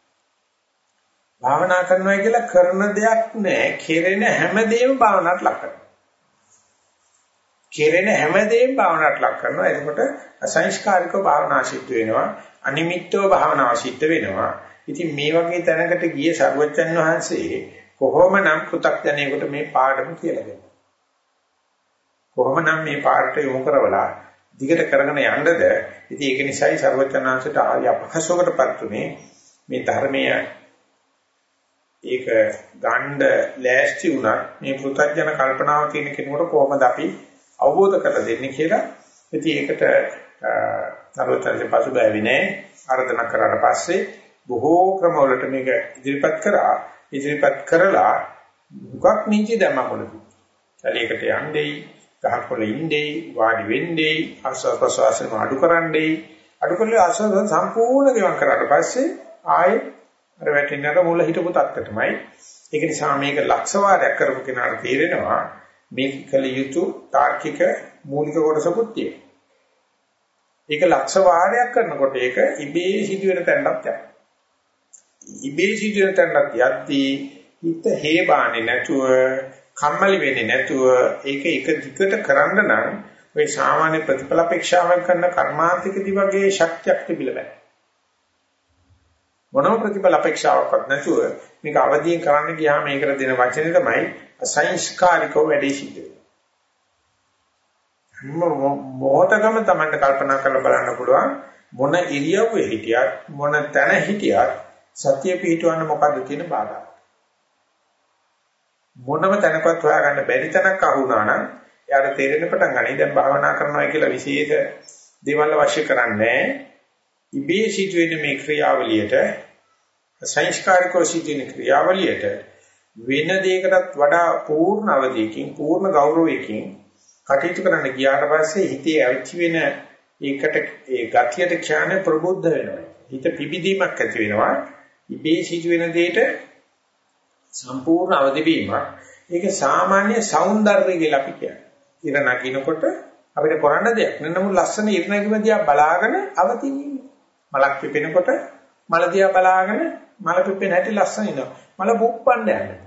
භාවනා කරනවා කියලා කරන දෙයක් නැහැ. කෙරෙන හැමදේම භාවනාවට ලක් කරනවා. කෙරෙන හැමදේම භාවනාවට ලක් කරනවා. එතකොට අසංස්කාරිකව භාවනා සිද්ධ වෙනවා. අනිමිත්තව භාවනාව සිද්ධ වෙනවා. ඉතින් මේ වගේ තැනකට ගිය සර්වජන් වහන්සේ කොහොමනම් කෘතඥයෙකුට මේ පාඩම කියලා දෙනවා. කොහොමනම් මේ පාඩට යොමු කරවලා දිගට කරගෙන යන්නද? ඉතින් ඒක නිසායි සර්වජනාංශයට ආය අපහසුකටපත් උනේ මේ ධර්මයේ ඒක ගන්න ලෑස්ති වුණා මේ කෘතඥ කල්පනාව කියන කෙනෙකුට කොහොමද අපි අවබෝධ කරලා දෙන්නේ කියලා. ඉතින් ඒකට සර්වජනාංශ පසුබෑවි නෑ. ආරාධනා කරාට පස්සේ බොහෝ ක්‍රමවලට මේක ඉදිරිපත් කරා. ඉදිරිපත් කරලා මුගක් නීති දැම්මකොලදී. ශරීරයකට යන්නේ, ගහකොළ ඉන්නේ, වාඩි වෙන්නේ, ආස්වාද ප්‍රසවාසන අඩු කරන්නේ, අඩු කරලා ආස්වාද සම්පූර්ණ ගෙවන් කරාට පස්සේ ආයේ අර වැටෙන්නට මුල හිටපු තත්ත්වයටමයි. ඒක නිසා මේක ලක්ෂ වාරයක් කරපු කෙනාට තේරෙනවා මේක කල යුතු තාර්කික මූලික කොටසකුත් තියෙනවා. ඒක ලක්ෂ වාරයක් කරනකොට ඒක ඉබේ සිදුවෙන තැනක් යනවා. ඉබේ සිදුවෙන තැනක් යද්දී හිත හේබාන්නේ නැතුව කම්මැලි වෙන්නේ නැතුව ඒක එක දිගට කරන්න නම් ඔය සාමාන්‍ය ප්‍රතිඵල අපේක්ෂාවෙන් කරන කර්මාන්තිකදී වගේ ශක්තියක් තිබිලා බෑ. මොනම ප්‍රතිඵල අපේක්ෂාවක්වත් නැතුව මේක අවදීන් කරන්න ගියාම මේකට දෙන වචනේ තමයි අසංස්කාරිකව වැඩි සිද්ධ වෙන්නේ. මොහොතකම Tamanට කල්පනා කරලා බලන්න පුළුවන් මොන ඉරියව්වේ හිටියත් මොන තැන හිටියත් සතිය පිහිටවන්න මොකද්ද තියෙන බාධා. මොනම තැනකවත් හොයාගන්න බැරි තැනක් අහුණා නම් එයාට තේරෙන්න පටන් ගනී දැන් භාවනා කරනවා කියලා විශේෂ දේවල් අවශ්‍ය කරන්නේ ඉබේ සිදුවෙන මේ ක්‍රියාවලියට සංස්කාරිකව සිදුවෙන ක්‍රියාවලියට වෙන දෙයකටත් වඩා පූර්ණ අවධියකින් පූර්ණ ගෞරවයකින් කටයුතු කරන්න ගියාට පස්සේ හිතේ ඇවිත් වෙන ඒකට ඒ ගතියට ඥාන ප්‍රබුද්ධ වෙනවා. හිත පිබිදීමක් ඇති වෙනවා. ඉබේ සිදුවෙන දෙයට සම්පූර්ණ අවදි වීමක්. ඒක සාමාන්‍ය సౌందර්යය කියලා අපි කියන්නේ. ඉර නගිනකොට අපිට කරන්න දෙයක් නෑ. නමුත් ලස්සන ඉර නැගීම දිහා බලාගෙන අවදින් ඉන්නේ. මලක් පිපෙනකොට මල දිහා බලාගෙන මල පිපෙන හැටි ලස්සන ඉනවා. මල බුප්පන්න යන්නේ.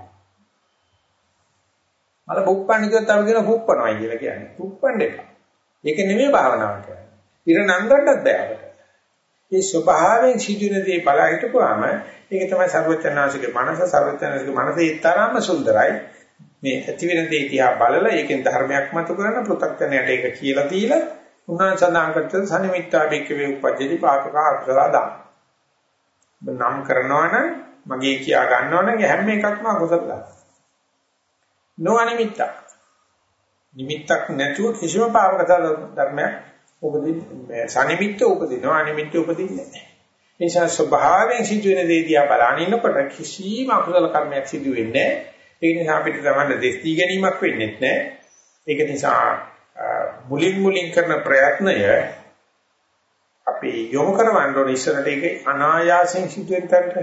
මල බුප්පන්න කියොත් අපි කියන බුප්පනවා කියලා කියන්නේ. බුප්පන්න එපා. ඒක නෙමෙයි භාවනාව කියන්නේ. ඉර නංගන්නත් බෑ අපිට. මේ ස්වභාවයෙන් සිදුවෙන දේ බලා හිටපුවාම ඒක තමයි සර්වඥාන්සේගේ මනස සර්වඥාන්සේගේ මනසේ තරම්ම සුන්දරයි. මේ ඇති වෙන දේ දිහා බලලා ඒකෙන් ධර්මයක් මතු කරන පෘථග්ජනයට ඒක කියලා දීලා උන්වහන්සේ සඳහන් කරන සනිමිත්තා බික්කවේ උපජ්ජති පාපක අකුසල දාන. නම් කරනවා නම් මගේ කියා ගන්නවා නම් හැම එකක්ම අකුසල දාන. නොඅනිමිත්ත. නිමිත්තක් නැතුව කිසිම පාපක ධර්මයක් උපදින්නේ සනිමිත්ත උපදිනවා අනිමිත්ත උපදින්නේ නැහැ. ඒ නිසා ස්වභාවයෙන් සිදුවෙන දේ දිහා බලන ඉන්නකොට කිසිම අකුසල කර්මයක් සිදු වෙන්නේ නැහැ. ඒ නිසා අපිට තමයි දෙස් දී ගැනීමක් වෙන්නේ නැහැ. ඒක නිසා මුලින් මුලින් කරන ප්‍රයත්නය අපි යොමු කරවන්න ඕනේ ඉස්සරහට ඒක අනායාසයෙන් සිදුවෙන තැනට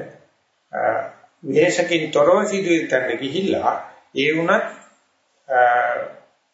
විශේෂකින් තොරව සිදුවෙන තැනට ගිහිල්ලා ඒ වුණත්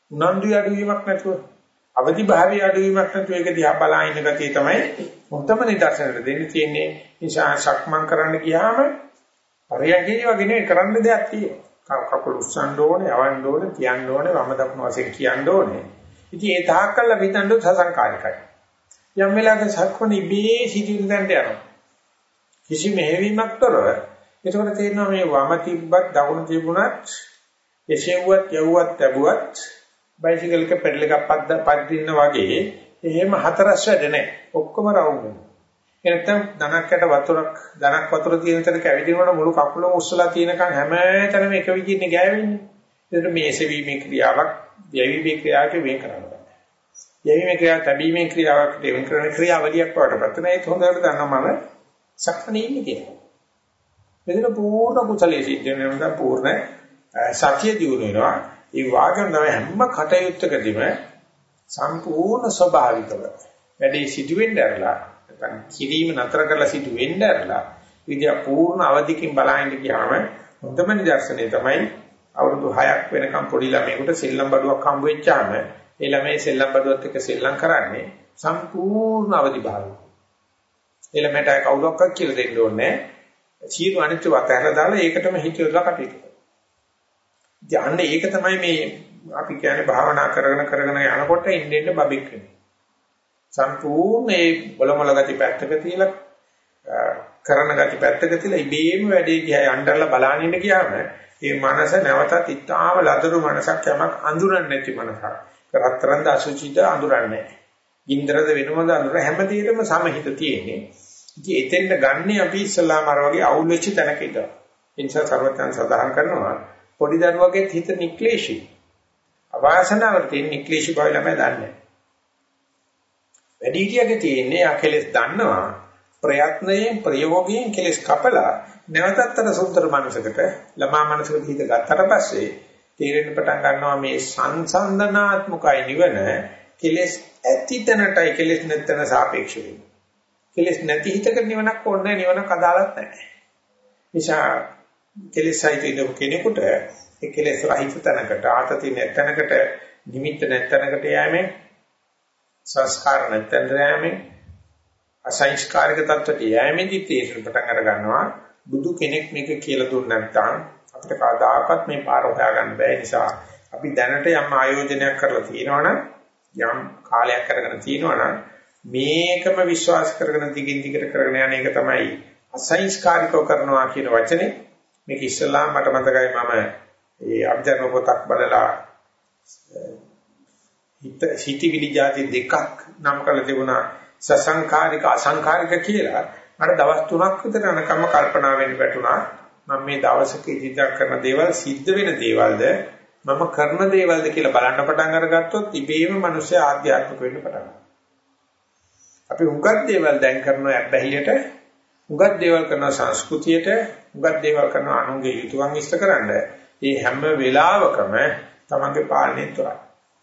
උනන්දු අඩුවීමක් නැතුව අවදි භාවයේ අඩුවීමක් නැතුව ඒක දිහා බලා ඉන්න ගතිය තමයි මුත්තම නිදර්ශනට දෙන්න තියෙන්නේ. නිසා සක්මන් කරන්න ගියාම පරියන්කේ වගේ නෙවෙයි කරන්න දෙයක් තියෙනවා. කකුල උස්සන්න ඕනේ, යවන්න ඕනේ, තියන්න ඕනේ, වම දකුණු වශයෙන් කියන්න ඕනේ. ඉතින් ඒ තාක් කළා හිතන්න සසංකාරිකයි. යම් වෙලාවක සක්මණ ඉබේ සිටින්න දැන්ට යනවා. කිසි මෙහෙවීමක් තොරව ඒකට තේරෙනවා මේ වම තිබ්බත් දකුණු තිබුණත් එසෙව්වත් යව්වත් ලැබුවත් බයිසිකල් එක පෙඩල් එකක් පද්ද පද්දින්න වගේ එහෙම හතරස් වැඩ නැහැ. ඔක්කොම රවුම් වෙනවා. ඒ නැත්තම් ධනක්කට වතුරක් ධනක් වතුර තියෙන තැනක ඇවිදිනකොට මුළු කකුලම උස්සලා තියෙනකන් හැමතැනම එක විදිහින් ගෑවෙන්නේ. ඒකට මේ එසවීමේ ක්‍රියාවක්, යැවීමේ ක්‍රියාවක වෙන් කරනවා. යැවීමේ ක්‍රියාව, තැබීමේ ක්‍රියාවක් දෙවෙන් කරන ක්‍රියාවලියක් වඩපත් නැහැ. ඒක හොඳට දන්නවා මම සක්මණේ ඉන්නේ කියලා. මෙතන පූර්ණ කුසලයේ සිද්ධ වෙනවා පූර්ණ සතිය දියුණු වෙනවා. ඒ වාග්යම තමයි හැම කටයුත්තකදීම සම්පූර්ණ ස්වභාවිකව වැඩේ සිදු වෙන්න ඇරලා නැත්නම් කිරීම නතර කරලා සිදු වෙන්න ඇරලා විද්‍යා පූර්ණ අවධියකින් බලහින්න ගියාම හොඳම නිදර්ශනය තමයි අවුරුදු හයක් වෙනකම් පොඩි ළමයෙකුට සෙල්ලම් බඩුවක් හම්බ වෙච්චාම ඒ ළමයි සෙල්ලම් බඩුවත් එක්ක සෙල්ලම් කරන්නේ සම්පූර්ණ අවදි භාවය. ඒ ළමයට කවුරක්වත් කියලා දෙන්න ඕනේ නැහැ. සියලු අනිත්‍ය වතහැරලා දාලා ඒකටම හිතවලා කටයුතු කරනවා. යන්නේ ඒක තමයි මේ අපි කියන්නේ භාවනා කරගෙන කරගෙන යනකොට ඉන්න ඉන්න බබෙක් වෙන්නේ. සම්පූර්ණ මේ බොලමල ගති පැත්තක තියලා කරන ගති පැත්තක තියලා ඉබේම වැඩේ දිහා යnderලා බලන්න ඉන්න ගියාම මේ මනස නැවතත් ඉතාම ලදරු මනසක් යමක් අඳුරන්නේ නැති මනසක්. රත්තරන්ද අසුචිත අඳුරන්නේ නැහැ. ඉන්ද්‍රද වෙනමද අඳුර හැමදේටම සමහිත තියෙන්නේ. ඉතින් එතෙන්ද ගන්නේ අපි ඉස්සලාම අර වගේ අවුල් වෙච්ච තැනක ඉඳලා. ඒ නිසා සර්වඥයන් සදාහන් කරනවා පොඩි දරුවගේ හිත නික්ලේශී. අවාසනාවට තියෙන නික්ලේශී බව ළමයි දන්නේ. වැඩිහිටියගේ තියෙන්නේ අකලස් දන්නවා ප්‍රයත්නයෙන් ප්‍රයෝගයෙන් කෙලස් කපලා නැවතත් අර සුන්දර මනසකට ළමා මනසකට හිත ගත්තට පස්සේ තේරෙන්න පටන් ගන්නවා මේ සංසන්දනාත්මකයි නිවන කෙලස් ඇති තැනටයි කෙලස් නැතන සාපේක්ෂ වෙන්නේ. කෙලස් නැති හිතකට නිවනක් ඕනේ නිවනක් අදාළත් නැහැ. නිසා කෙලෙසයි කියන කෙනෙකුට ඒ කෙලෙස් රහිත තැනකට ආතති නැතනකට නිමිත්ත නැතනකට යෑමෙන් සංස්කාර නැතනට යෑමෙන් අසංස්කාරික තත්ත්වයට යෑමේදී තේරුම් පටන් අර ගන්නවා බුදු කෙනෙක් මේක කියලා දුන්න නැත්නම් අපිට කවදාකවත් මේ පාර හොයා ගන්න බැහැ. නිසා අපි දැනට යම් ආයෝජනයක් කරලා තියෙනවනම් යම් කාලයක් කරගෙන තියෙනවනම් මේකම විශ්වාස කරගෙන දිගින් දිගට කරගෙන යන එක තමයි අසංස්කාරිකව කරනවා කියන වචනේ. මේක ඉස්සලා මට මතකයි මම ඒ අභිධර්ම පොතක් බලලා හිත හිතවිලි જાති දෙකක් නම් කරලා තිබුණා සසංකාරික අසංකාරික කියලා. මට දවස් තුනක් විතර යනකම් කල්පනා වෙන්න වැටුණා මම මේ දවසක ඉදිරියට කරන දේවල් සිද්ධ වෙන දේවල්ද මම කරන දේවල්ද කියලා බලන්න පටන් අරගත්තොත් ඉබේම මිනිස්සු ආධ්‍යාත්මික වෙන්න පටන් ගන්නවා. අපි උගත් දේවල් දැන් කරනවා අබ්බැහියට උගත් දේවල් කරන සංස්කෘතියට උගත් දේවල් කරන අනුන්ගේ යුතුයන් ඉෂ්ට කරන්න මේ හැම වෙලාවකම තමන්ගේ පාලනයෙන් තොරයි.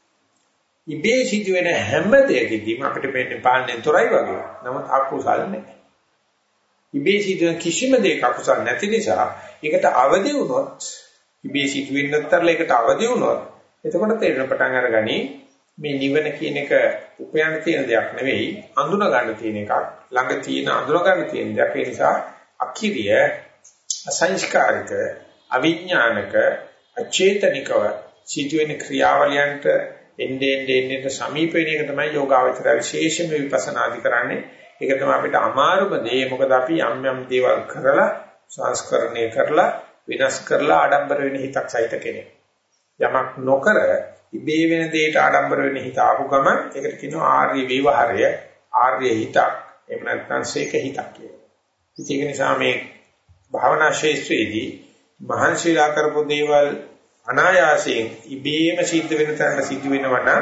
ඉබේ සිදුවෙන හැම දෙයකදීම අපිට වෙන්නේ පාලනයෙන් තොරයි වගේ. නමුත් අකුසල් නැහැ. ඉබේ සිදුවෙන කිසිම දෙයක අකුසල් නැති නිසා ඒකට අවදි වුණොත් ඉබේ සිදුවෙන්නතරල ඒකට අවදි වුණොත් එතකොට තේරෙන පටන් අරගනි මේ නිවන කියන එක උපයන්න තියෙන දෙයක් නෙවෙයි අඳුන ගන්න තියෙන එකක්. ළඟ තියෙන අඳුන ගන්න තියෙන දෙයක්. ඒ නිසා අකිරිය අසංස්කාරික අවිඥානික අචේතනිකව සිදුවෙන ක්‍රියාවලියන්ට එන්නේ එන්නේ සමීප වෙන එක තමයි යෝගාවචර විශේෂම විපස්සනාදි කරන්නේ. ඒක තමයි අපිට අමාරුම දේ. මොකද අපි යම් යම් දේවල් කරලා සංස්කරණය කරලා විනාශ කරලා ආඩම්බර වෙන හිතක් සහිත කෙනෙක්. යමක් නොකර ඉබේ වෙන දෙයට ආඩම්බර වෙන හිත ආපු ගමන් ඒකට කියනවා ආර්ය විවහාරය, ආර්ය හිතක්. එහෙම නැත්නම් සීක හිතක් කියලා. ඒක නිසා මේ භාවනා ශාස්ත්‍රයේදී මහන්සිලා කරපු දේවල් අනායාසයෙන් ඉබේම සිද්ධ වෙන තරමට සිද්ධ වෙනවා නම්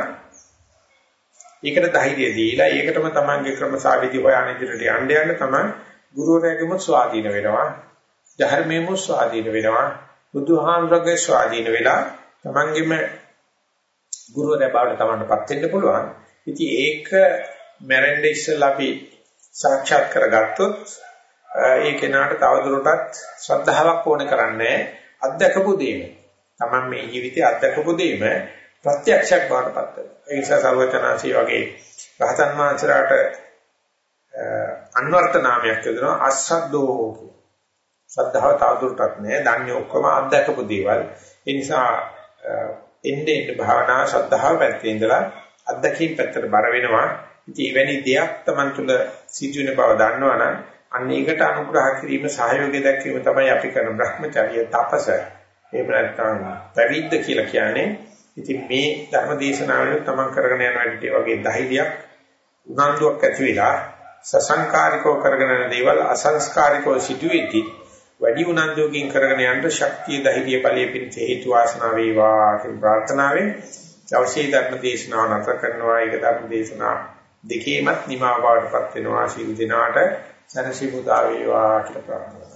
ඒකට ධෛර්යය දීලා ඒකටම තමන්ගේ ක්‍රමසාවිදි හොයන ඉදිරියට යන්න යන්න තමයි ගුරුවරයාගේම ස්වාධීන වෙනවා, ධර්මයේම ස්වාධීන වෙනවා, බුදුහාමුදුරගේ ස්වාධීන වෙලා තමන්ගේම ගුරුවරයා බවට තමන්ටපත් වෙන්න පුළුවන්. ඉතින් ඒක මැරෙන්න ඉස්සෙල්ලා අපි සාක්ෂාත් කරගත්තොත් ඒ කෙනාට තවදුරටත් ශ්‍රද්ධාවක් ඕන කරන්නේ අත්දකපු දෙයක්. තමන් මේ ජීවිතයේ අත්දකපු දෙයම ප්‍රත්‍යක්ෂයක් බවටපත් වෙනවා. ඒ නිසා සර්වචනාසී වගේ රහතන් වහන්සේලාට අන්වර්ථ නාමයක් දෙනවා අසද්දෝ කිය. සද්ධාව තවදුරටත් නෑ. දන්නේ ඔක්කොම අත්දැකපු දේවල්. ඒ නිසා එන්නේ එන්න භාවනා ශ්‍රද්ධාව පැත්තේ ඉඳලා අත්දැකීම් පැත්තට බර වෙනවා. ඉතින් එවැනි දෙයක් Taman තුල සිදුවෙන බව දන්නවනම් අන්න ඒකට අනුග්‍රහ කිරීම සහයෝගය දැක්වීම තමයි අපි කරන Brahmacharya තපස. එහෙම නැත්නම් පැවිද්ද කියලා කියන්නේ. ඉතින් මේ ධර්ම දේශනාවලින් Taman කරගෙන යන වැඩේ වගේ ධෛර්යයක් උනන්දුවක් ඇති වෙලා සසංකාරිකව කරගෙන යන දේවල් අසංස්කාරිකව සිදුවෙති. වැඩි උනන්දුවකින් කරගෙන යන්න ශක්තිය ධෛර්ය ඵලයේ පිණිස හේතු වාසනා වේවා කියන ප්‍රාර්ථනාවෙන් අවශ්‍ය ධර්ම දේශනාව නැත කරනවා. ඒක ධර්ම දේශනා දෙකේමත් නිමාවටපත් වෙනවා. ශීල දිනාට සනසිමුදා වේවා කියලා ප්‍රාර්ථනා